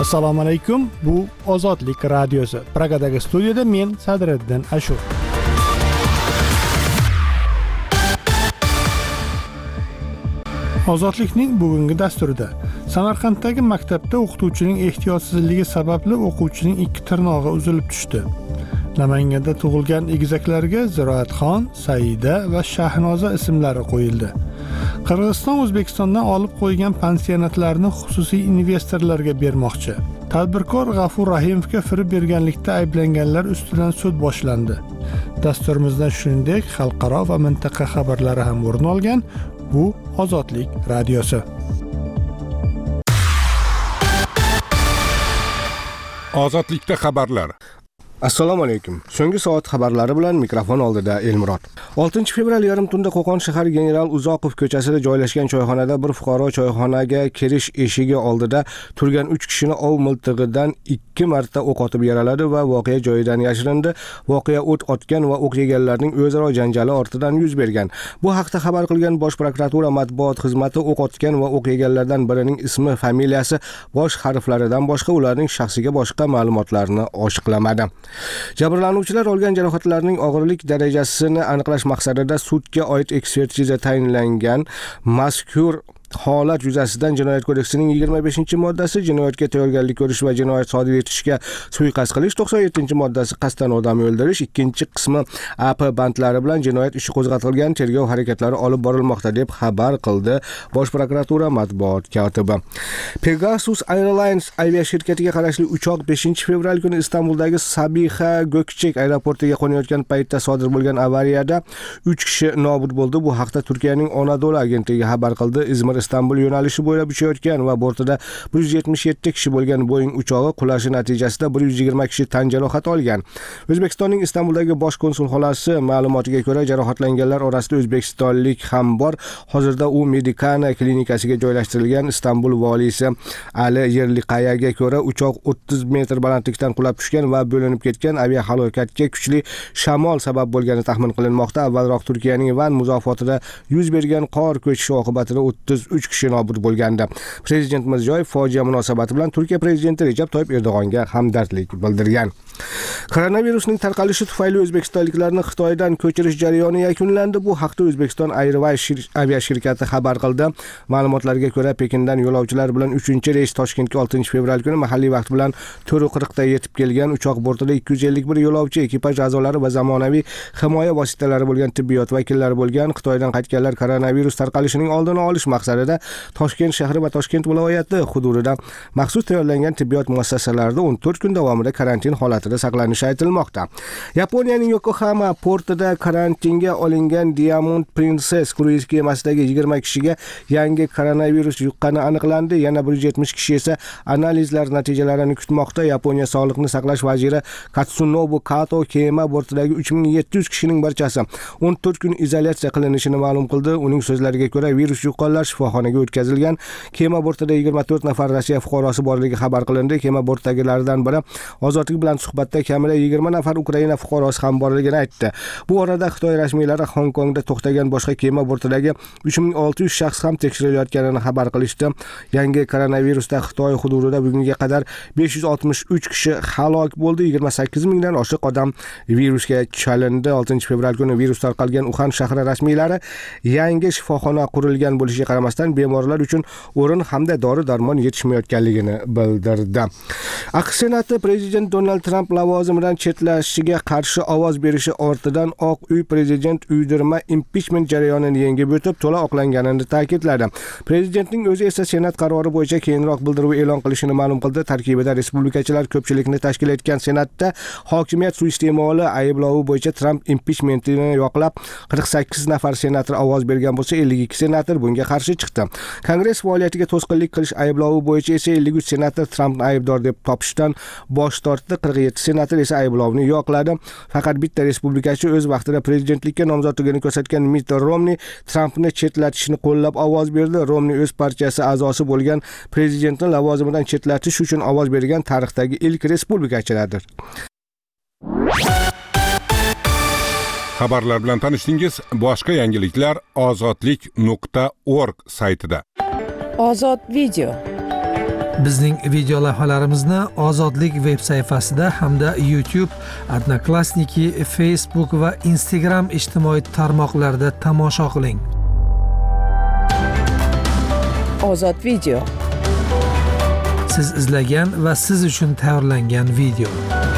Assalomu alaykum. Bu Ozodlik radiosi. Pragadagi studiyada men Sadriddin Ashur. Ozodlikning bugungi dasturida Samarqanddagi maktabda o'qituvchining ehtiyotsizligi sababli o'quvchining 2 tirnog'i uzilib tushdi. Namanganda tug'ilgan egizaklarga Ziroatxon, Saida va Shahnoza ismlari qo'yildi. Qirg'iziston O'zbekistondan olib qo'ygan pansionatlarni xususiy investorlarga bermoqchi. Tadbirkor G'afur Rahimovga firib berganlikda ayblanganlar ustidan sud boshlandi. Dasturimizdan shuningdek xalqaro va mintaqa xabarlari ham o'rin olgan. Bu Ozodlik radiosi. Ozodlikda xabarlar. Assalomu alaykum. So'nggi soat xabarlari bilan mikrofon oldida Elmurod. 6 fevral yarim tunda Qo'qon shahar General Uzoqov ko'chasida joylashgan choyxonada bir fuqaro choyxonaga kirish eshigi oldida turgan 3 kishini ov miltig'idan 2 marta o'q otib yaraladi va voqea joyidan yashirindi. Voqea o't otgan va o'q yeganlarning o'zaro janjali ortidan yuz bergan. Bu haqda xabar qilgan Bosh prokuratura matbuot xizmati o'q otgan va o'q yeganlardan birining ismi, familiyasi, bosh harflaridan boshqa ularning shaxsiga boshqa ma'lumotlarni oshkorlamadi. Jabrlanuvchilar olgan jarohatlarning og'irlik darajasini aniqlash maqsadida sudga oid ekspertiza tayinlangan. Mazkur holat yuzasidan Jinoyat kodeksining 25-moddasi jinoyatga tayyorgarlik ko'rish va jinoyat sodir etishga suiqasd qilish, 97-moddasi qasddan odam o'ldirish, 2-qismi AP bandlari bilan jinoyat ishi qo'zg'atilgan, tergov harakatlari olib borilmoqda deb xabar qildi Bosh prokuratura matbuot kotibi. Pegasus Airlines aviashirkatiga qarashli uchoq 5-fevral kuni Istanbuldagi Sabiha Gökçek aeroportiga qo'nayotgan paytda sodir bo'lgan avariyada 3 kishi nobud bo'ldi. Bu haqda Turkiyaning Anadolu agentligi xabar qildi. Izmir Istanbul yo'nalishi bo'ylab uchayotgan va bortida 177 kishi bo'lgan Boeing uchog'i qulashi natijasida 120 kishi tan jarohati olgan. O'zbekistonning Istanbuldagi bosh konsulxonasi ma'lumotiga ko'ra, jarohatlanganlar orasida o'zbekistonlik ham bor. Hozirda u Medicana klinikasiga joylashtirilgan. Istanbul valisi Ali Yerliqayaga ko'ra, uchoq 30 metr balandlikdan qulab tushgan va bo'linib ketgan. Aviahalokatga kuchli shamol sabab bo'lgani taxmin qilinmoqda. Avvalroq Turkiyaning Van muzofotida yuz bergan qor ko'chishi oqibatida 33 kishi nobud bo'lgandi. Prezident Mirziyoyev fojia munosabati bilan Turkiya prezidenti Recep Tayyip Erdo'g'onga hamdardlik bildirgan. Koronavirusning tarqalishi tufayli o'zbekistonliklarni Xitoydan ko'chirish jarayoni yakunlandi. Bu haqda O'zbekiston Airways aviashirkati xabar qildi. Ma'lumotlarga ko'ra, Pekindan yo'lovchilar bilan 3-reys Toshkentga 6 fevral kuni mahalliy vaqt bilan 4:40 da yetib kelgan. Uchoq bortida 251 yo'lovchi, ekipaj a'zolari va zamonaviy himoya vositalari bo'lgan tibbiyot vakillari bo'lgan. Xitoydan qaytganlar koronavirus tarqalishining oldini olish maqsadida Toshkent shahri va Toshkent viloyati hududida maxsus tayyorlangan tibbiyot muassasalarida 14 kun davomida karantin holatida saqlanishi aytilmoqda. Yaponiyaning Yokohama portida karantinga olingan Diamond Princess kruiz kemasidagi 20 kishiga yangi koronavirus yuqqani aniqlandi. Yana 170 kishi esa analizlar natijalarini kutmoqda. Yaponiya sog'liqni saqlash vaziri Katsunobu Kato kema bortidagi 3700 kishining barchasi 14 kun izolyatsiya qilinishini ma'lum qildi. Uning so'zlariga ko'ra, virus yuqqanlar shifoxonaga o'tkazilgan. Kema bortida 24 nafar Rossiya fuqarosi borligi xabar qilindi. Kema bortdagilardan biri Ozodlik bilan suhbatda kamida 20 nafar Ukraina fuqarosi ham borligini aytdi. Bu orada Xitoy rasmiylari Hong Kongda to'xtagan boshqa kema bortidagi 3600 shaxs ham tekshirilayotganini xabar qilishdi. Yangi koronavirusda Xitoy hududida bugunga qadar 563 kishi halok bo'ldi. 28 mingdan oshiq odam virusga chalindi. 6 fevral kuni virus tarqalgan Uxan shahri rasmiylari yangi shifoxona qurilgan bo'lishiga qaramasdan bemorlar uchun o'rin hamda dori-darmon yetishmayotganligini bildirdi. AQSh Senati prezident Donald Trump lavozimidan chetlashishiga qarshi ovoz berishi ortidan Oq uy prezident uydirma impichment jarayonini yengib o'tib, to'la oqlanganini ta'kidladi. Prezidentning o'zi esa Senat qarori bo'yicha keyinroq bildiruv e'lon qilishini ma'lum qildi. Tarkibida respublikachilar ko'pchilikni tashkil etgan Senatda hokimiyat suiiste'moli ayblovi bo'yicha Trump impichmentini yoqlab 48 nafar senator ovoz bergan bo'lsa, 52 senator bunga qarshi chiqdi. Kongress faoliyatiga to'sqinlik qilish ayblovi bo'yicha esa 53 senator Trumpni aybdor deb topishdan bosh tortdi. 47 senator esa ayblovni yoqladi. Faqat bitta respublikachi o'z vaqtida prezidentlikka nomzodligini ko'rsatgan Mitt Romney Trumpni chetlatishni qo'llab ovoz berdi. Romney o'z partiyasi a'zosi bo'lgan prezidentni lavozimidan chetlatish uchun ovoz bergan tarixdagi ilk respublikachilardir. Xabarlar bilan tanishdingiz. Boshqa yangiliklar ozodlik.org saytida. Ozod video. Bizning video lavhalarimizni Ozodlik veb sayfasida hamda YouTube, Odnoklassniki, Facebook va Instagram ijtimoiy tarmoqlarida tomosha qiling. Ozod video. Siz izlagan va siz uchun tayyorlangan video.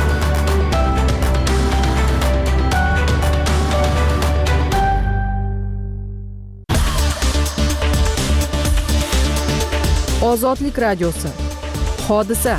Ozodlik radiosi. Hodisa.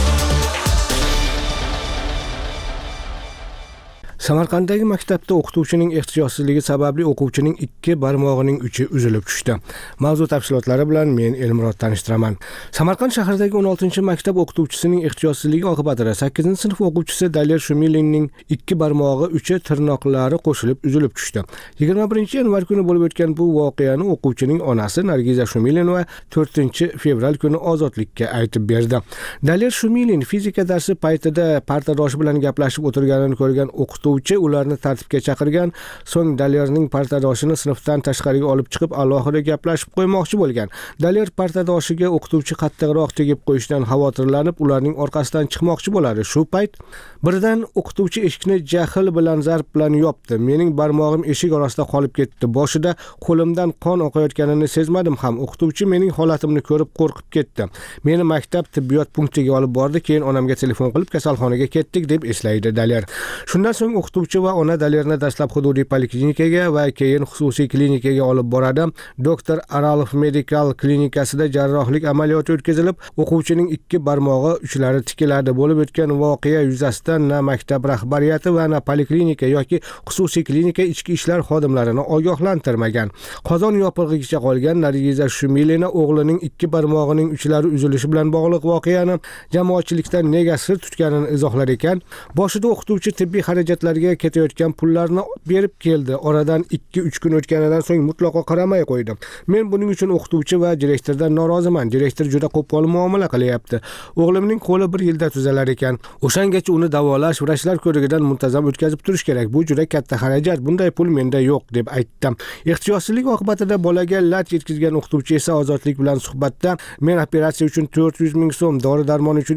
Samarqanddagi maktabda o'qituvchining ehtiyotsizligi sababli o'quvchining 2 barmog'ining uchi uzilib tushdi. Mavzu tafsilotlari bilan men Elmurod tanishtiraman. Samarqand shahridagi 16-maktab o'qituvchisining ehtiyotsizligi oqibatida 8-sinf o'quvchisi Daler Shumilinning 2 barmog'i uchi tirnoqlari qo'shilib uzilib tushdi. 21-yanvar kuni bo'lib o'tgan bu voqeani o'quvchining onasi Nargiza Shumilinova 4-fevral kuni Ozodlikka aytib berdi. Daler Shumilin fizika darsi paytida partadoshi bilan gaplashib o'tirganini ko'rgan o'qituvchi ularni tartibga chaqirgan, so'ng Dalerning partadoshini sinfdan tashqariga olib chiqib alohida gaplashib qo'ymoqchi bo'lgan. Daler partadoshiga o'qituvchi qattiqroq tegib qo'yishdan xavotirlanib, ularning orqasidan chiqmoqchi bo'ladi. Shu payt birdan o'qituvchi eshikni jahl bilan zarb bilan yopdi. Mening barmog'im eshik orasida qolib ketdi. Boshida qo'limdan qon oqayotganini sezmadim ham. O'qituvchi mening holatimni ko'rib qo'rqib ketdi. Meni maktab tibbiyot punktiga olib bordi, keyin onamga telefon qilib kasalxonaga ketdik deb eslaydi Daler. Shundan so'ng o'qituvchi va ona Dalerni dastlab hududiy poliklinikaga va keyin xususiy klinikaga olib boradi. Doktor Aralov Medical klinikasida jarrohlik amaliyoti o'tkazilib, o'quvchining 2 barmog'i uchlari tikiladi. Bo'lib o'tgan voqea yuzasidan na maktab rahbariyati va na poliklinika yoki xususiy klinika ichki ishlar xodimlarini ogohlantirmagan. Qozon yopig'igacha qolgan Nargiza Shumilina o'g'lining 2 barmog'ining uchlari uzilishi bilan bog'liq voqeani jamoatchilikdan nega sir tutganini izohlar ekan. Boshida o'qituvchi tibbiy xarajatlarga ketayotgan pullarni berib keldi. Oradan 2-3 kun o'tganidan so'ng mutlaqo qaramay qo'ydi. Men buning uchun o'qituvchi va direktordan noroziman. Direktor juda qo'pol muomala qilyapti. O'g'limning qo'li 1 yilda tuzalar ekan. O'shangacha uni davolash, vrachlar ko'rigidan muntazam o'tkazib turish kerak. Bu juda katta xarajat. Bunday pul menda yo'q deb aytdim. Ehtiyotsizlik oqibatida bolaga lat yetkazgan o'qituvchi esa Ozodlik bilan suhbatda men operatsiya uchun 400 ming so'm, dori-darmon uchun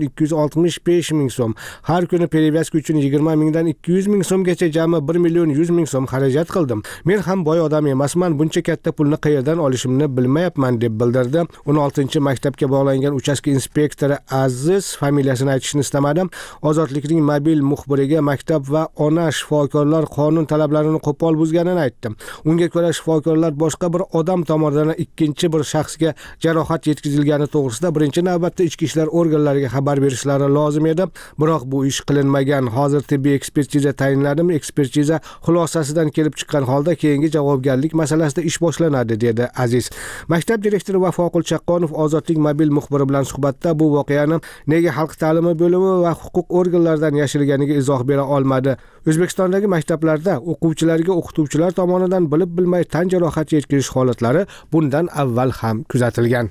265 ming so'm, har kuni perevazka uchun 20 mingdan 200 ming so'mgacha jami 1 million 100 ming so'm xarajat qildim. Men ham boy odam emasman, buncha katta pulni qayerdan olishimni bilmayapman deb bildirdi. 16-maktabga bog'langan uchastka inspektori Aziz familiyasini aytishni istamadim. Ozodlikning mobil muxbiriga maktab va ona shifokorlar qonun talablarini qo'pol buzganini aytdim. Unga ko'ra shifokorlar boshqa bir odam tomonidan ikkinchi bir shaxsga jarohat yetkazilgani to'g'risida birinchi navbatda ichki ishlar organlariga xabar berishlari lozim edi. Biroq bu ish qilinmagan. Hozir tibbiy ekspertiza tayinlanadimi? Ekspertiza xulosasidan kelib chiqqan holda keyingi javobgarlik masalasida ish boshlanadi dedi Aziz. Maktab direktori Vafoqul Chaqqonov Ozodlik mobil muxbiri bilan suhbatda bu voqeani nega xalq ta'limi bo'limi va huquq organlaridan yashirganiga izoh bera olmadi. O'zbekistondagi maktablarda o'quvchilarga o'qituvchilar tomonidan bilib bilmay tan jarohati yetkazish holatlari bundan avval ham kuzatilgan.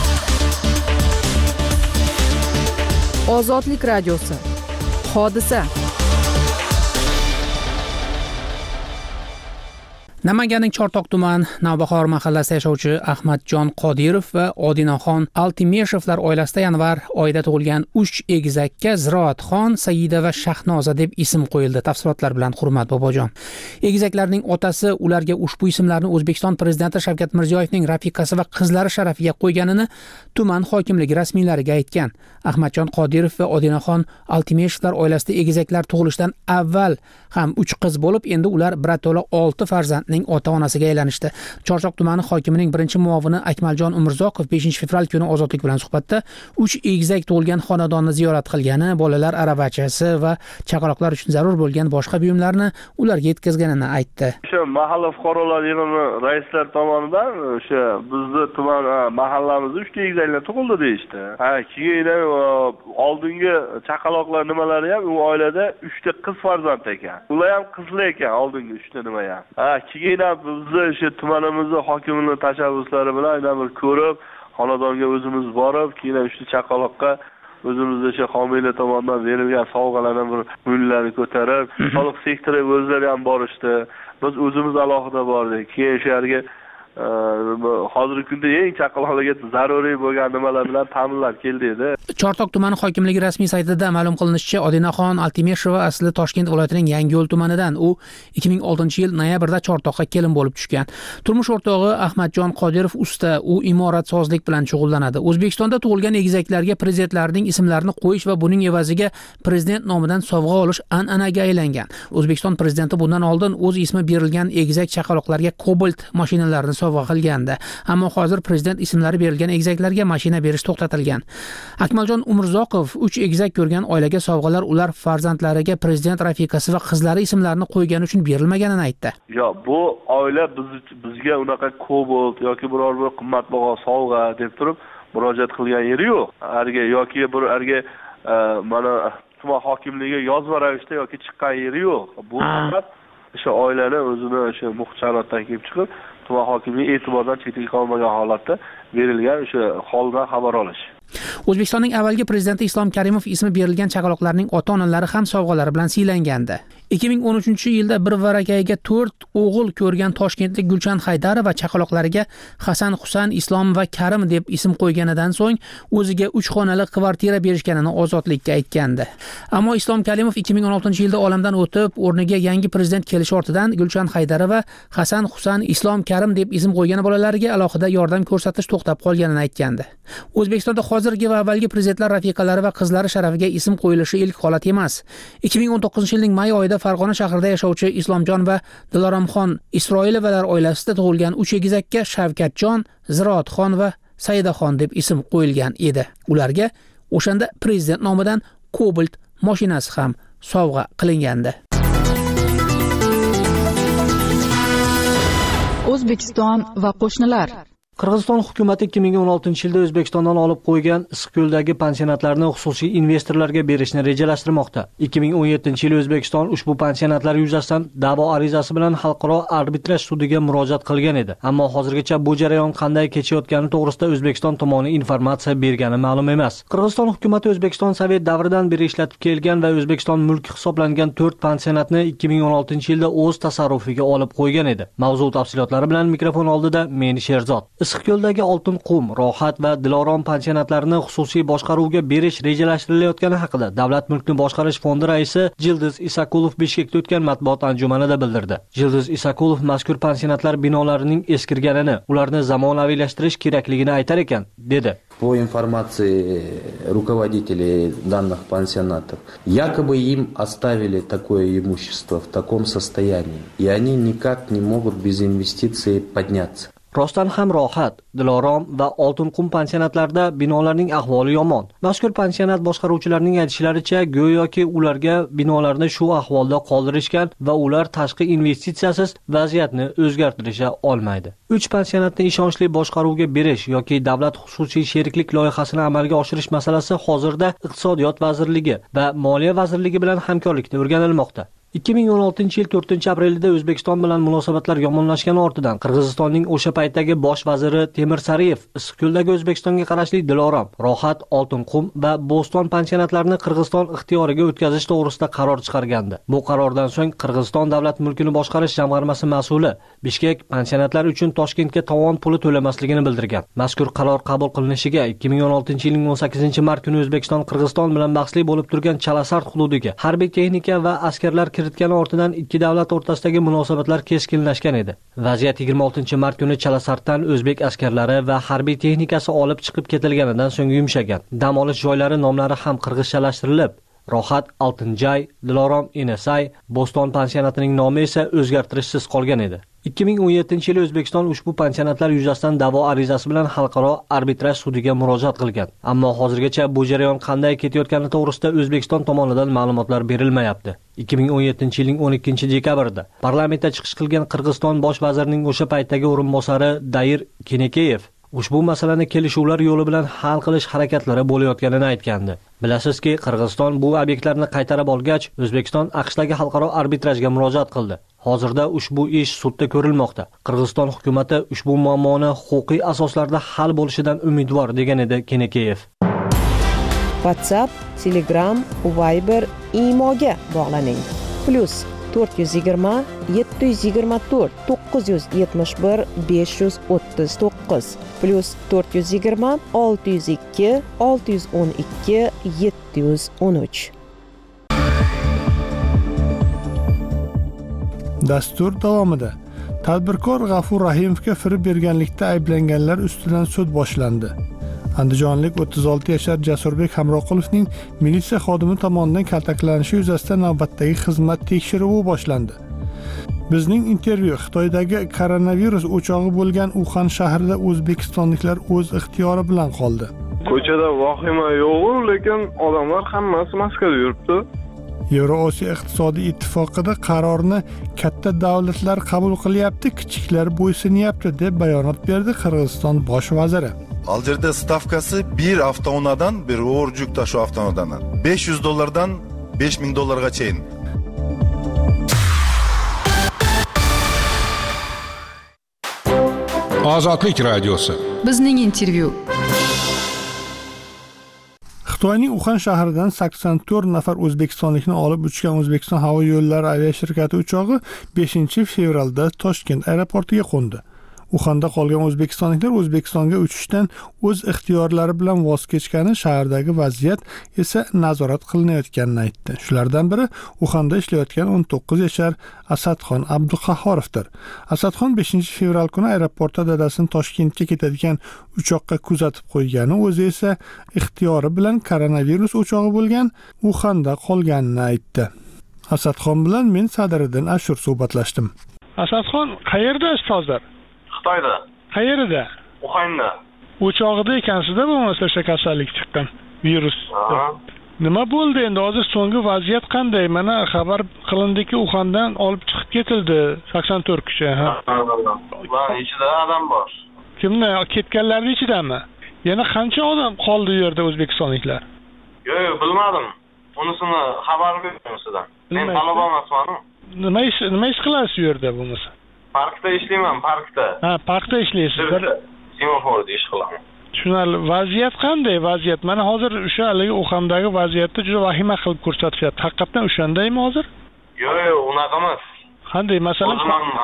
Ozodlik radiosi. Hodisa. Namanganning Chortoq tuman Navbahor mahallasida yashovchi Ahmadjon Qodirov va Odinaxon Altimeshevlar oilasida yanvar oyida tug'ilgan 3 egizakka Ziroatxon, Saida va Shahnoza deb ism qo'yildi. Tafsilotlar bilan Hurmat Bobojon. Egizaklarning otasi ularga ushbu ismlarni O'zbekiston prezidenti Shavkat Mirziyoyevning rafiqasi va qizlari sharafiga qo'yganini tuman hokimligi rasmiylariga aytgan. Ahmadjon Qodirov va Odinaxon Altimeshevlar oilasida egizaklar tug'ilishidan avval ham 3 qiz bo'lib, endi ular birato'la 6 farzandning ota-onasiga aylanishdi. Chortoq tumani hokimining birinchi muovini Akmaljon Umurzoqov 5-fevral kuni Ozodlik bilan suhbatda 3 egizak tug'ilgan xonadonni ziyorat qilgani, bolalar aravachasi va chaqaloqlar uchun zarur bo'lgan boshqa buyumlarni ularga yetkazganini aytdi. O'sha mahalla fuqarolar yig'ini raislar tomonidan o'sha bizni tuman mahallamizda 3 egizaklar tug'ildi deyishdi. Keyin oldingi chaqaloqlar nimalari ham u oilada 3 ta qiz farzand ekan. Ular ham qizlar ekan, oldingi 3 ta nima ham. Keyin bizni o'sha tumanimizning hokimining tashabbuslari bilan aynan bir ko'rib, xonadonga o'zimiz borib, keyin 3 ta chaqaloqqa o'zimizda o'sha homiylar tomonidan berilgan sovg'alardan bir mo'yinlarni ko'tarib, soliq sektori o'zlari ham borishdi. Biz o'zimiz alohida bordik. Keyin o'sha yerga hozirgi kunda eng chaqaloqlarga zaruriy bo'lgan nimalar bilan ta'minlab keldi edi. Chortoq tumani hokimligi rasmiy saytida ma'lum qilinishicha, Odinaxon Altimeshova asli Toshkent viloyatining Yangiyo'l tumanidan. U 2006-yil noyabrda Chortoqqa kelin bo'lib tushgan. Turmush o'rtog'i Ahmadjon Qodirov usta, u imoratsozlik bilan shug'ullanadi. O'zbekistonda tug'ilgan egizaklarga prezidentlarning ismlarini qo'yish va buning evaziga prezident nomidan sovg'a olish an'anaga aylangan. O'zbekiston prezidenti bundan oldin o'z ismi berilgan egizak chaqaloqlarga Cobalt mashinalarini sovg'a qilgandi. Ammo hozir prezident ismlari berilgan egizaklarga mashina berish to'xtatilgan. Akmaljon Umurzoqov 3 egizak ko'rgan oilaga sovg'alar ular farzandlariga prezident rafiqasi va qizlari ismlarini qo'ygani uchun berilmaganini aytdi. Yo'q, bu oila bizga unaqa Cobalt yoki biror bir qimmatbaho sovg'a deb turib murojaat qilgan yeri yo'q. Yoki bir mana tuman hokimligiga yozma ravishda yoki chiqqan yeri yo'q. Bu faqat o'sha oilani o'zini o'sha muxtarotdan kelib chiqib tuman hokimligi e'tibordan chetga qolmagan holatda berilgan o'sha holdan xabar olish. O'zbekistonning avvalgi prezidenti Islom Karimov ismi berilgan chaqaloqlarning ota-onalari ham sovg'alar bilan siylangandi. 2013-yilda bir varakayga 4 o'g'il ko'rgan toshkentlik Gulchan Haydarova chaqaloqlariga Hasan, Husan, Islom va Karim deb ism qo'yganidan so'ng o'ziga 3 xonali kvartira berishganini Ozodlikka aytgandi. Ammo Islom Karimov 2016-yilda olamdan o'tib, o'rniga yangi prezident kelishi ortidan Gulchan Haydarova Hasan, Husan, Islom, Karim deb ism qo'ygan bolalariga alohida yordam ko'rsatish to'xtab qolganini aytgandi. O'zbekistonda hozirgi va avvalgi prezidentlar rafiqalari va qizlari sharafiga ism qo'yilishi ilk holat emas. 2019-yilning may oyida Farg'ona shahrida yashovchi Islomjon va Diloromxon Isroilovalar oilasida tug'ilgan 3 egizakka Shavkatjon, Ziroatxon va Saidaxon deb ism qo'yilgan edi. Ularga o'shanda prezident nomidan Cobalt mashinasi ham sovg'a qilingandi. O'zbekiston va qo'shnilar. Qirg'iziston hukumati 2016-yilda O'zbekistondan olib qo'ygan Issiqko'ldagi pansionatlarni xususiy investorlarga berishni rejalashtirmoqda. 2017-yil O'zbekiston ushbu pansionatlar yuzasidan da'vo arizasi bilan xalqaro arbitraj sudiga murojaat qilgan edi. Ammo hozirgacha bu jarayon qanday kechayotgani to'g'risida O'zbekiston tomoni informatsiya bergani ma'lum emas. Qirg'iziston hukumati O'zbekiston Sovet davridan beri ishlatib kelgan va O'zbekiston mulki hisoblangan 4 pansionatni 2016-yilda o'z tasarrufiga olib qo'ygan edi. Mavzu tafsilotlari bilan mikrofon oldida men Sherzod. Issiqko'ldagi Oltin Qum, Rohat va Dilorom pansionatlarini xususiy boshqaruvga berish rejalashtirilayotgani haqida Davlat mulkni boshqarish fondi raisi Jildiz Isakulov Bishkekda o'tgan matbuot anjumanida bildirdi. Jildiz Isakulov mazkur pansionatlar binolarining eskirganini, ularni zamonaviylashtirish kerakligini aytar ekan, dedi. По информации руководителей данных пансионатов, якобы им оставили такое имущество в таком состоянии, и они никак не могут без инвестиций подняться. Rostdan ham Rohat, Dilorom va Oltin Qum pansionatlarida binolarning ahvoli yomon. Mazkur pansionat boshqaruvchilarining aytishlaricha, go'yoki ularga binolarni shu ahvolda qoldirishgan va ular tashqi investitsiyasiz vaziyatni o'zgartirisha olmaydi. 3 pansionatni ishonchli boshqaruvga berish yoki davlat xususiy sheriklik loyihasini amalga oshirish masalasi hozirda Iqtisodiyot vazirligi va Moliya vazirligi bilan hamkorlikda o'rganilmoqda. 2016-yil 4-aprelda O'zbekiston bilan munosabatlar yomonlashgani ortidan Qirg'izistonning o'sha paytdagi bosh vaziri Temir Sariyev Issiqko'ldagi O'zbekistonga qarashli Dilorom, Rohat, Oltin Qum va Bo'ston pansionatlarini Qirg'iziston ixtiyoriga o'tkazish to'g'risida qaror chiqargandi. Bu qarordan so'ng Qirg'iziston davlat mulkini boshqarish jamg'armasi mas'uli Bishkek pansionatlar uchun Toshkentga tovon puli to'lamasligini bildirgan. Mazkur qaror qabul qilinishiga 2016-yilning 18-mart kuni O'zbekiston Qirg'iziston bilan bahsli bo'lib turgan Chalasart hududiga harbiy texnika va askarlar kiritgani ortidan ikki davlat o'rtasidagi munosabatlar keskinlashgan edi. Vaziyat 26-mart kuni Chalasartdan o'zbek askarlari va harbiy texnikasi olib chiqib ketilganidan so'ng yumshagan. Dam olish joylari nomlari ham qirg'izchalashtirilib, Rohat Altinjay, Dilorom Enesay, Bo'ston pansionatining nomi esa o'zgartirishsiz qolgan edi. 2017-yil O'zbekiston ushbu pansionatlar yuzasidan da'vo arizasi bilan xalqaro arbitraj sudiga murojaat qilgan. Ammo hozirgacha bu jarayon qanday ketayotgani to'g'risida O'zbekiston tomonidan ma'lumotlar berilmayapti. 2017-yilning 12-dekabrda parlamentda chiqish qilgan Qirg'iziston bosh vazirining o'sha paytdagi o'rinbosari Dair Kenekeyev ushbu masalani kelishuvlar yo'li bilan hal qilish harakatlari bo'layotganini aytgandi. Bilasizki, Qirg'iziston bu obyektlarni qaytarib olgach, O'zbekiston AQShdagi xalqaro arbitrajga murojaat qildi. Hozirda ushbu ish sudda ko'rilmoqda. Qirg'iziston hukumati ushbu muammoni huquqiy asoslarda hal bo'lishidan umidvor, degan edi Kenekeyev. WhatsApp, Telegram, Viber, Imoga bog'laning. 420 724 971 539 +420 602 612 713. Dastur davomida tadbirkor G'afur Rahimovga firib berganlikda ayblanganlar ustidan sud boshlandi. Andijonlik 36 yashar Jasurbek Hamroqulovning militsiya xodimi tomonidan kaltaklanishi yuzasidan navbatdagi xizmat tekshiruvi boshlandi. Bizning intervyu Xitoydagi koronavirus o'chog'i bo'lgan Uxan shahrida o'zbekistonliklar o'z ixtiyori bilan qoldi. Ko'chada vahima yo'q, lekin odamlar hammasi maskada yuribdi. Yevrosiyo iqtisodiy ittifoqida qarorni katta davlatlar qabul qilyapti, kichiklar bo'ysunyapti deb bayonot berdi Qirg'iziston bosh vaziri. Aljerda stavkasi bir avtounadan, bir og'ir yuk tashuv avtounadadan $500 $5000 chayin. Ozodlik radiosi. Bizning intervyu. Xitoyning Uxan shahridan 84 nafar o'zbekistonlikni olib uchgan O'zbekiston havo yo'llari aviashirkati uchog'i 5-fevralda Toshkent aeroportiga qo'ndi. Uxanda qolgan o'zbekistonliklar O'zbekistonga uchishdan o'z ixtiyorlari bilan voz kechgani, shahardagi vaziyat esa nazorat qilinayotganini aytdi. Shulardan biri Uxanda ishlayotgan 19 yashar Asadxon Abduqahhorovdir. Asadxon 5-fevral kuni aeroportda dadasini Toshkentga ketadigan uchoqqa kuzatib qo'ygani, o'zi esa ixtiyori bilan koronavirus o'chog'i bo'lgan Uxanda qolganini aytdi. Asadxon bilan men Sadiriddin Ashur suhbatlashdim. Asadxon, qayerdasiz hozir? Xitoyda. Qayerda? Uxanda. O'chog'ida ekansizda bo'lmasa o'sha kasallik chiqqan, virus. Nima bo'ldi endi? Hozir so'nggi vaziyat qanday? Mana xabar qilindiki, Uxandan olib chiqib ketildi 84 kishi. Ular ichida odam bor. Kimlar ketganlarning ichidami? Yana qancha odam qoldi u yerda o'zbekistonliklar? Yo'q, bilmadim. Unisini xabar berdim sizdan. Men talaba emasman. Nima ish qilasiz u yerda bo'lmasa? Parkda ishlayman, parkda. Ha, parkda ishlaysiz. Semaforda ish qilaman. Tushunarli. Vaziyat qanday vaziyat? Mana hozir o'sha haligi Uxandagi vaziyatni juda vahima qilib ko'rsatyapti. Haqiqatan o'shandaymi hozir? Yo'q, unaqa emas. Qanday, masalan?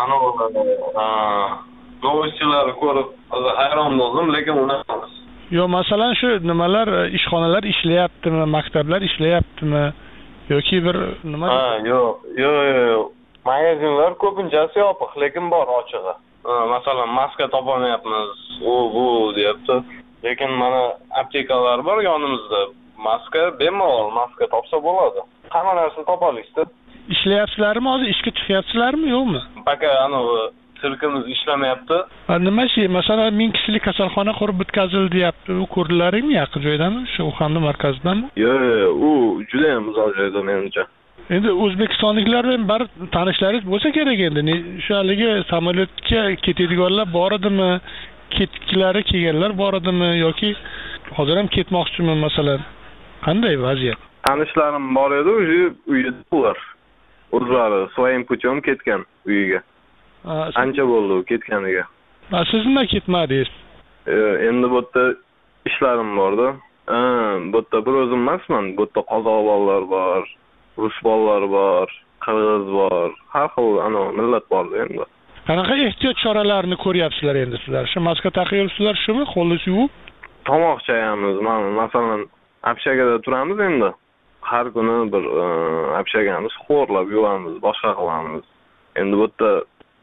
Novostchilarni ko'rib hayron bo'ldim, lekin unaqa emas. Yo'q, masalan shu nimalar, ishxonalar ishlayaptimi, maktablar ishlayaptimi yoki bir nima? Yo'q. Magazinlar ko'pinchasi yopiq, lekin bor ochig'i. Masalan, maska topolmayapmiz, bu deyapti. Lekin mana aptekalar bor yonimizda. Maska bemalol, maska topsa bo'ladi. Hamma narsani topalaysiz. Ishlayapsizlarmi hozir? Ishga chiqyapsizlarmi, yo'qmi? Paka sirkimiz ishlamayapti. Nima ish? Masalan, 1000 kishilik kasalxona qurib bitkazildi deyapti. U ko'rdilaringmi yaqin joydami? Shu Uxanda markazidami? Yo'q, u juda ham uzoq joyda menimcha. Endi o'zbekistonliklar bilan bir tanishlaringiz bo'lsa kerak endi. Shu haligi samolyotga ketadiganlar bor edimi? Ketgilari kelganlar bor edimi yoki hozir ham ketmoqchimi masalan? Qanday vaziyat? Tanishlarim bor edi, o'sha uyda ular. O'zlari своим путем ketgan uyiga. Ancha bo'ldi ketganiga. Siz nima ketmadingiz? Endi bu yerda ishlarim borda. Bu yerda bir o'zim emasman. Bu yerda qozoqlar bor. Rus bolalar bor, qirg'iz bor, har xil millat bor endi. Qanaqa ehtiyot choralarini ko'ryapsizlar endi sizlar? Shu maska taqyapsizlar shumi? Qo'lni yuvib? Tomoq chayamiz. Masalan, общагada turamiz endi. Har kuni bir общagamiz xo'rlab yuvamiz, boshqa qilamiz. Endi bu yerda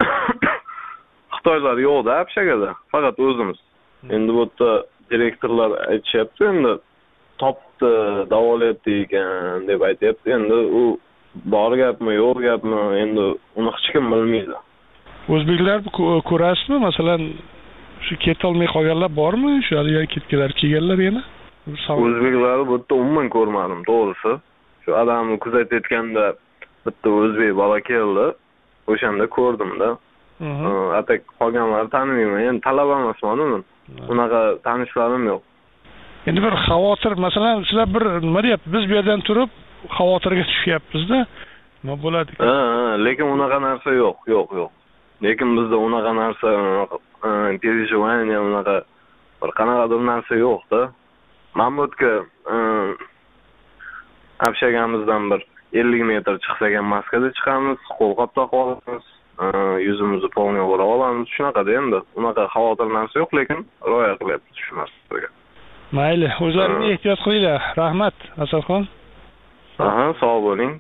Xitoylar yo'qda общagada, faqat o'zimiz. Endi bu yerda direktorlar aytishyapti endi topdi, davolayapti ekan deb aytyapti. Endi u bor gapmi, yo'q gapmi, endi uni hech kim bilmaydi. O'zbeklar ko'rasizmi? Masalan, shu ketolmay qolganlar bormi? Shu yerga ketganlar, kelganlar yana? O'zbeklarni bu yerda umuman ko'rmadim, to'g'risi. Shu odamni kuzatayotganda bitta o'zbek bola keldi. O'shanda ko'rdim-da. Atak qolganlarni tanimayman. Endi talaba emasman men. Unaqa tanishlarim yo'q. Endi bir xavotir, masalan, sizlar bir nima deyapti? Biz bu yerdan turib xavotirga tushyapmiz-da. Nima bo'ladi? Lekin unaqa narsa yo'q. Lekin bizda unaqa narsa, переживание unaqa bir qanaqadir narsa yo'q-da. Mamlutga общаgamizdan bir 50 metr chiqsak ham maskada chiqamiz, qo'lqop taqib olamiz, yuzimizni polniy bo'lib olamiz. Shunaqada endi. Unaqa xavotir narsa yo'q, lekin rioya qilyapmiz shu narsaga. Mayli, o'zlaringiz ehtiyot qilinglar. Rahmat, Asadxon. Sog' bo'ling.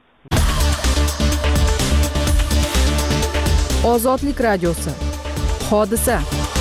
Ozodlik radiosi. Hodisa.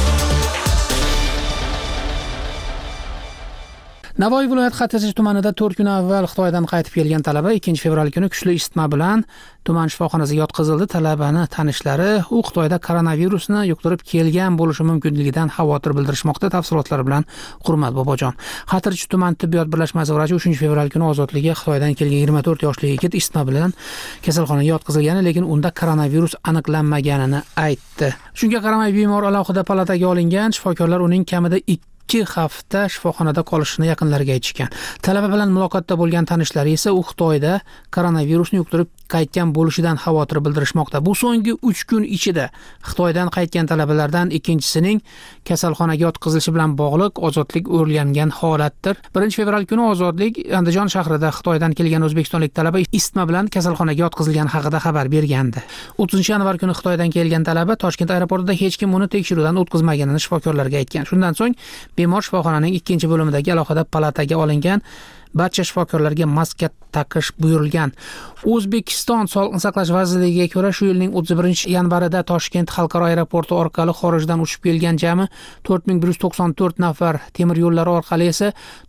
Navoiy viloyati Xatirchi tumanida 4 kun avval Xitoydan qaytib kelgan talaba 2 fevral kuni kuchli isitma bilan tuman shifoxonasiga yotqizildi. Talabani tanishlari u Xitoyda koronavirusni yuqtirib kelgan bo'lishi mumkinligidan xavotir bildirishmoqda. Tafsilotlar bilan Hurmat Bobojon. Xatirchi tuman tibbiyot birlashmasi vrachi 3 fevral kuni ozodlikka Xitoydan kelgan 24 yoshli yigit isitma bilan kasalxonaga yotqizilgani, lekin unda koronavirus aniqlanmaganini aytdi. Shunga qaramay bemor alohida palataga olingan. Shifokorlar uning kamida 2 hafta shifoxonada qolishini yaqinlariga aytishgan. Talaba bilan muloqotda bo'lgan tanishlari esa u Xitoyda koronavirusni yuqtirib qaytgan bo'lishidan xavotir bildirishmoqda. Bu so'nggi 3 kun ichida Xitoydan qaytgan talabalardan ikkinchisining kasalxonaga yotqizilishi bilan bog'liq ozodlik o'rgangan holatdir. 1 fevral kuni ozodlik Andijon shahrida Xitoydan kelgan o'zbekistonlik talaba isitma bilan kasalxonaga yotqizilgani haqida xabar bergandi. 30 yanvar kuni Xitoydan kelgan talaba Toshkent aeroportida hech kim uni tekshiruvdan o'tkazmaganini shifokorlarga aytgan. Shundan so'ng bemor shifoxonaning 2-bo'limidagi alohida palataga olingan. Barcha shifokorlarga maska taqish buyurilgan. O'zbekiston Sog'liqni saqlash vazirligiga ko'ra, shu yilning 31-yanvarida Toshkent xalqaro aeroporti orqali xorijdan uchib kelgan jami 4194 nafar, temir yo'llari orqali esa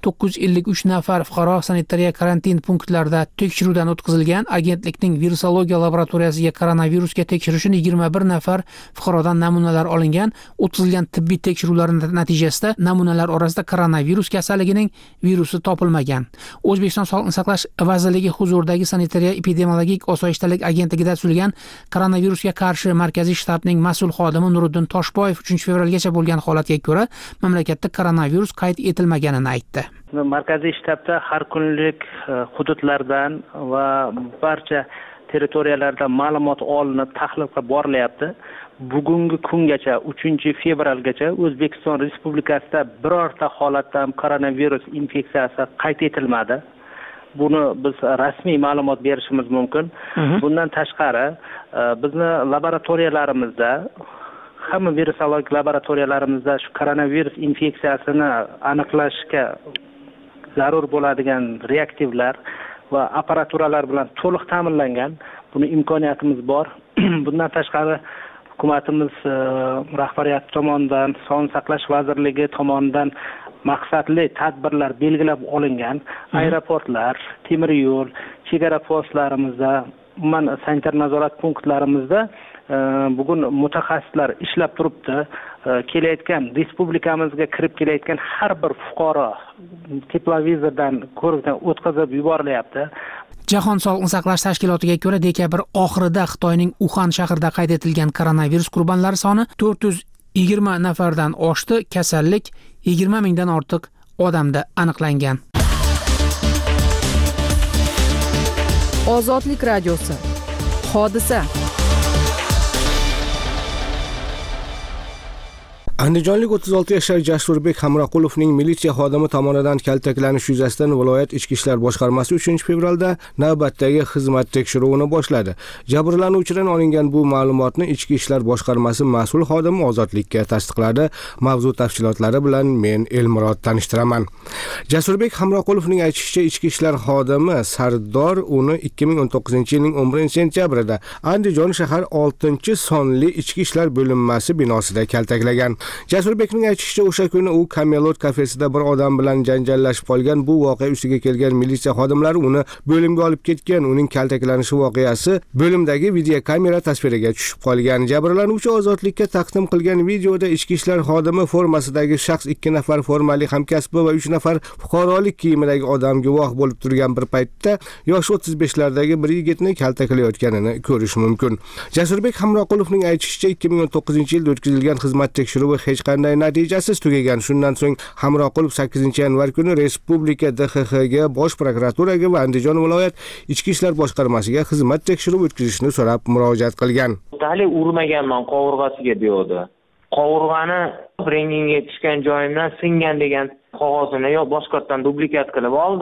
953 nafar fuqaro sanitariya karantin punktlarida tekshiruvdan o'tkazilgan. Agentlikning virusologiya laboratoriyasiga koronavirusga tekshirishni 21 nafar fuqarodan namunalar olingan. O'tkazilgan tibbiy tekshiruvlar natijasida namunalar orasida koronavirus kasalligining virusi topilmagan. O'zbekiston Sog'liqni saqlash vazirligi huzuridagi sanitariya epidemiologik osoyishtalik agentligida tuzilgan koronavirusga qarshi markaziy shtabning mas'ul xodimi Nuriddin Toshboyev 3 fevralgacha bo'lgan holatga ko'ra mamlakatda koronavirus qayd etilmaganini aytdi. Markaziy shtabda har kunlik hududlardan va barcha territoriyalardan ma'lumot olinib, tahlil qilib borilyapti. Bugungi kungacha 3 fevralgacha O'zbekiston Respublikasida birorta holatda ham koronavirus infeksiyasi qayd etilmadi. Buni biz rasmiy ma'lumot berishimiz mumkin. Bundan tashqari, bizni laboratoriyalarimizda, hamma virusologik laboratoriyalarimizda shu koronavirus infeksiyasini aniqlashga zarur bo'ladigan reaktivlar va apparaturalar bilan to'liq ta'minlangan. Buni imkoniyatimiz bor. Bundan tashqari hukumatimiz rahbariyati tomonidan, Sog'liqni saqlash vazirligi tomonidan maqsadli tadbirlar belgilab olingan. Aeroportlar, temir yo'l, chegara postlarimizda, umuman sanitar nazorat punktlarimizda bugun mutaxassislar ishlab turibdi. Kelayotgan respublikamizga kirib kelayotgan har bir fuqaro teplovizordan ko'rikdan o'tkazib yuborilyapti. Jahon Sog'liqni saqlash tashkilotiga ko'ra, dekabr oxirida Xitoyning Uxan shahrida qayd etilgan koronavirus qurbonlari soni 420 nafardan oshdi. Kasallik 20 mingdan ortiq odamda aniqlangan. Ozodlik radiosi. Hodisa. Andijonlik 36 yoshli Jasurbek Hamroqulovning militsiya xodimi tomonidan kaltaklanish yuzasidan viloyat ichki ishlar boshqarmasi 3 fevralda navbatdagi xizmat tekshiruvini boshladi. Jabrlanuvchidan olingan bu ma'lumotni ichki ishlar boshqarmasi mas'ul xodimi ozodlikka tasdiqladi. Mavzu tafsilotlari bilan men Elmurod tanishtiraman. Jasurbek Hamroqulovning aytishicha, ichki ishlar xodimi Sardor uni 2019-yilning 11-sentyabrida Andijon shahar 6-sonli ichki ishlar bo'linmasi binosida kaltaklagan. Jasurbekning aytishicha, o'sha kuni u Kamelot kafesida bir odam bilan janjallashib qolgan. Bu voqea ustiga kelgan militsiya xodimlari uni bo'limga olib ketgan. Uning kaltaklanishi voqeasi bo'limdagi videokamera tasviriga tushib qolgan. Jabrlanuvchi ozodlikka taqdim qilgan videoda ichki ishlar xodimi formasidagi shaxs 2 nafar formali hamkasbi va 3 nafar fuqarolik kiyimidagi odam guvoh bo'lib turgan bir paytda yoshi 35lardagi bir yigitni kaltaklayotganini ko'rish mumkin. Jasurbek Hamroqulovning aytishicha, 2019-yilda o'tkazilgan xizmat tekshiruvi hech qanday natijasiz tugagan. Shundan so'ng Hamroqulov 8-yanvar kuni Respublika DXXga, Bosh prokuraturaga va Andijon viloyat ichki ishlar boshqarmasiga xizmat tekshiruvi o'tkazishni so'rab murojaat qilgan. Hali urmaganman qovurg'asiga deydi. Qovurg'ani rengingga tushgan joyimdan singan degan qog'ozini boshqatdan dublikat qilib oldi.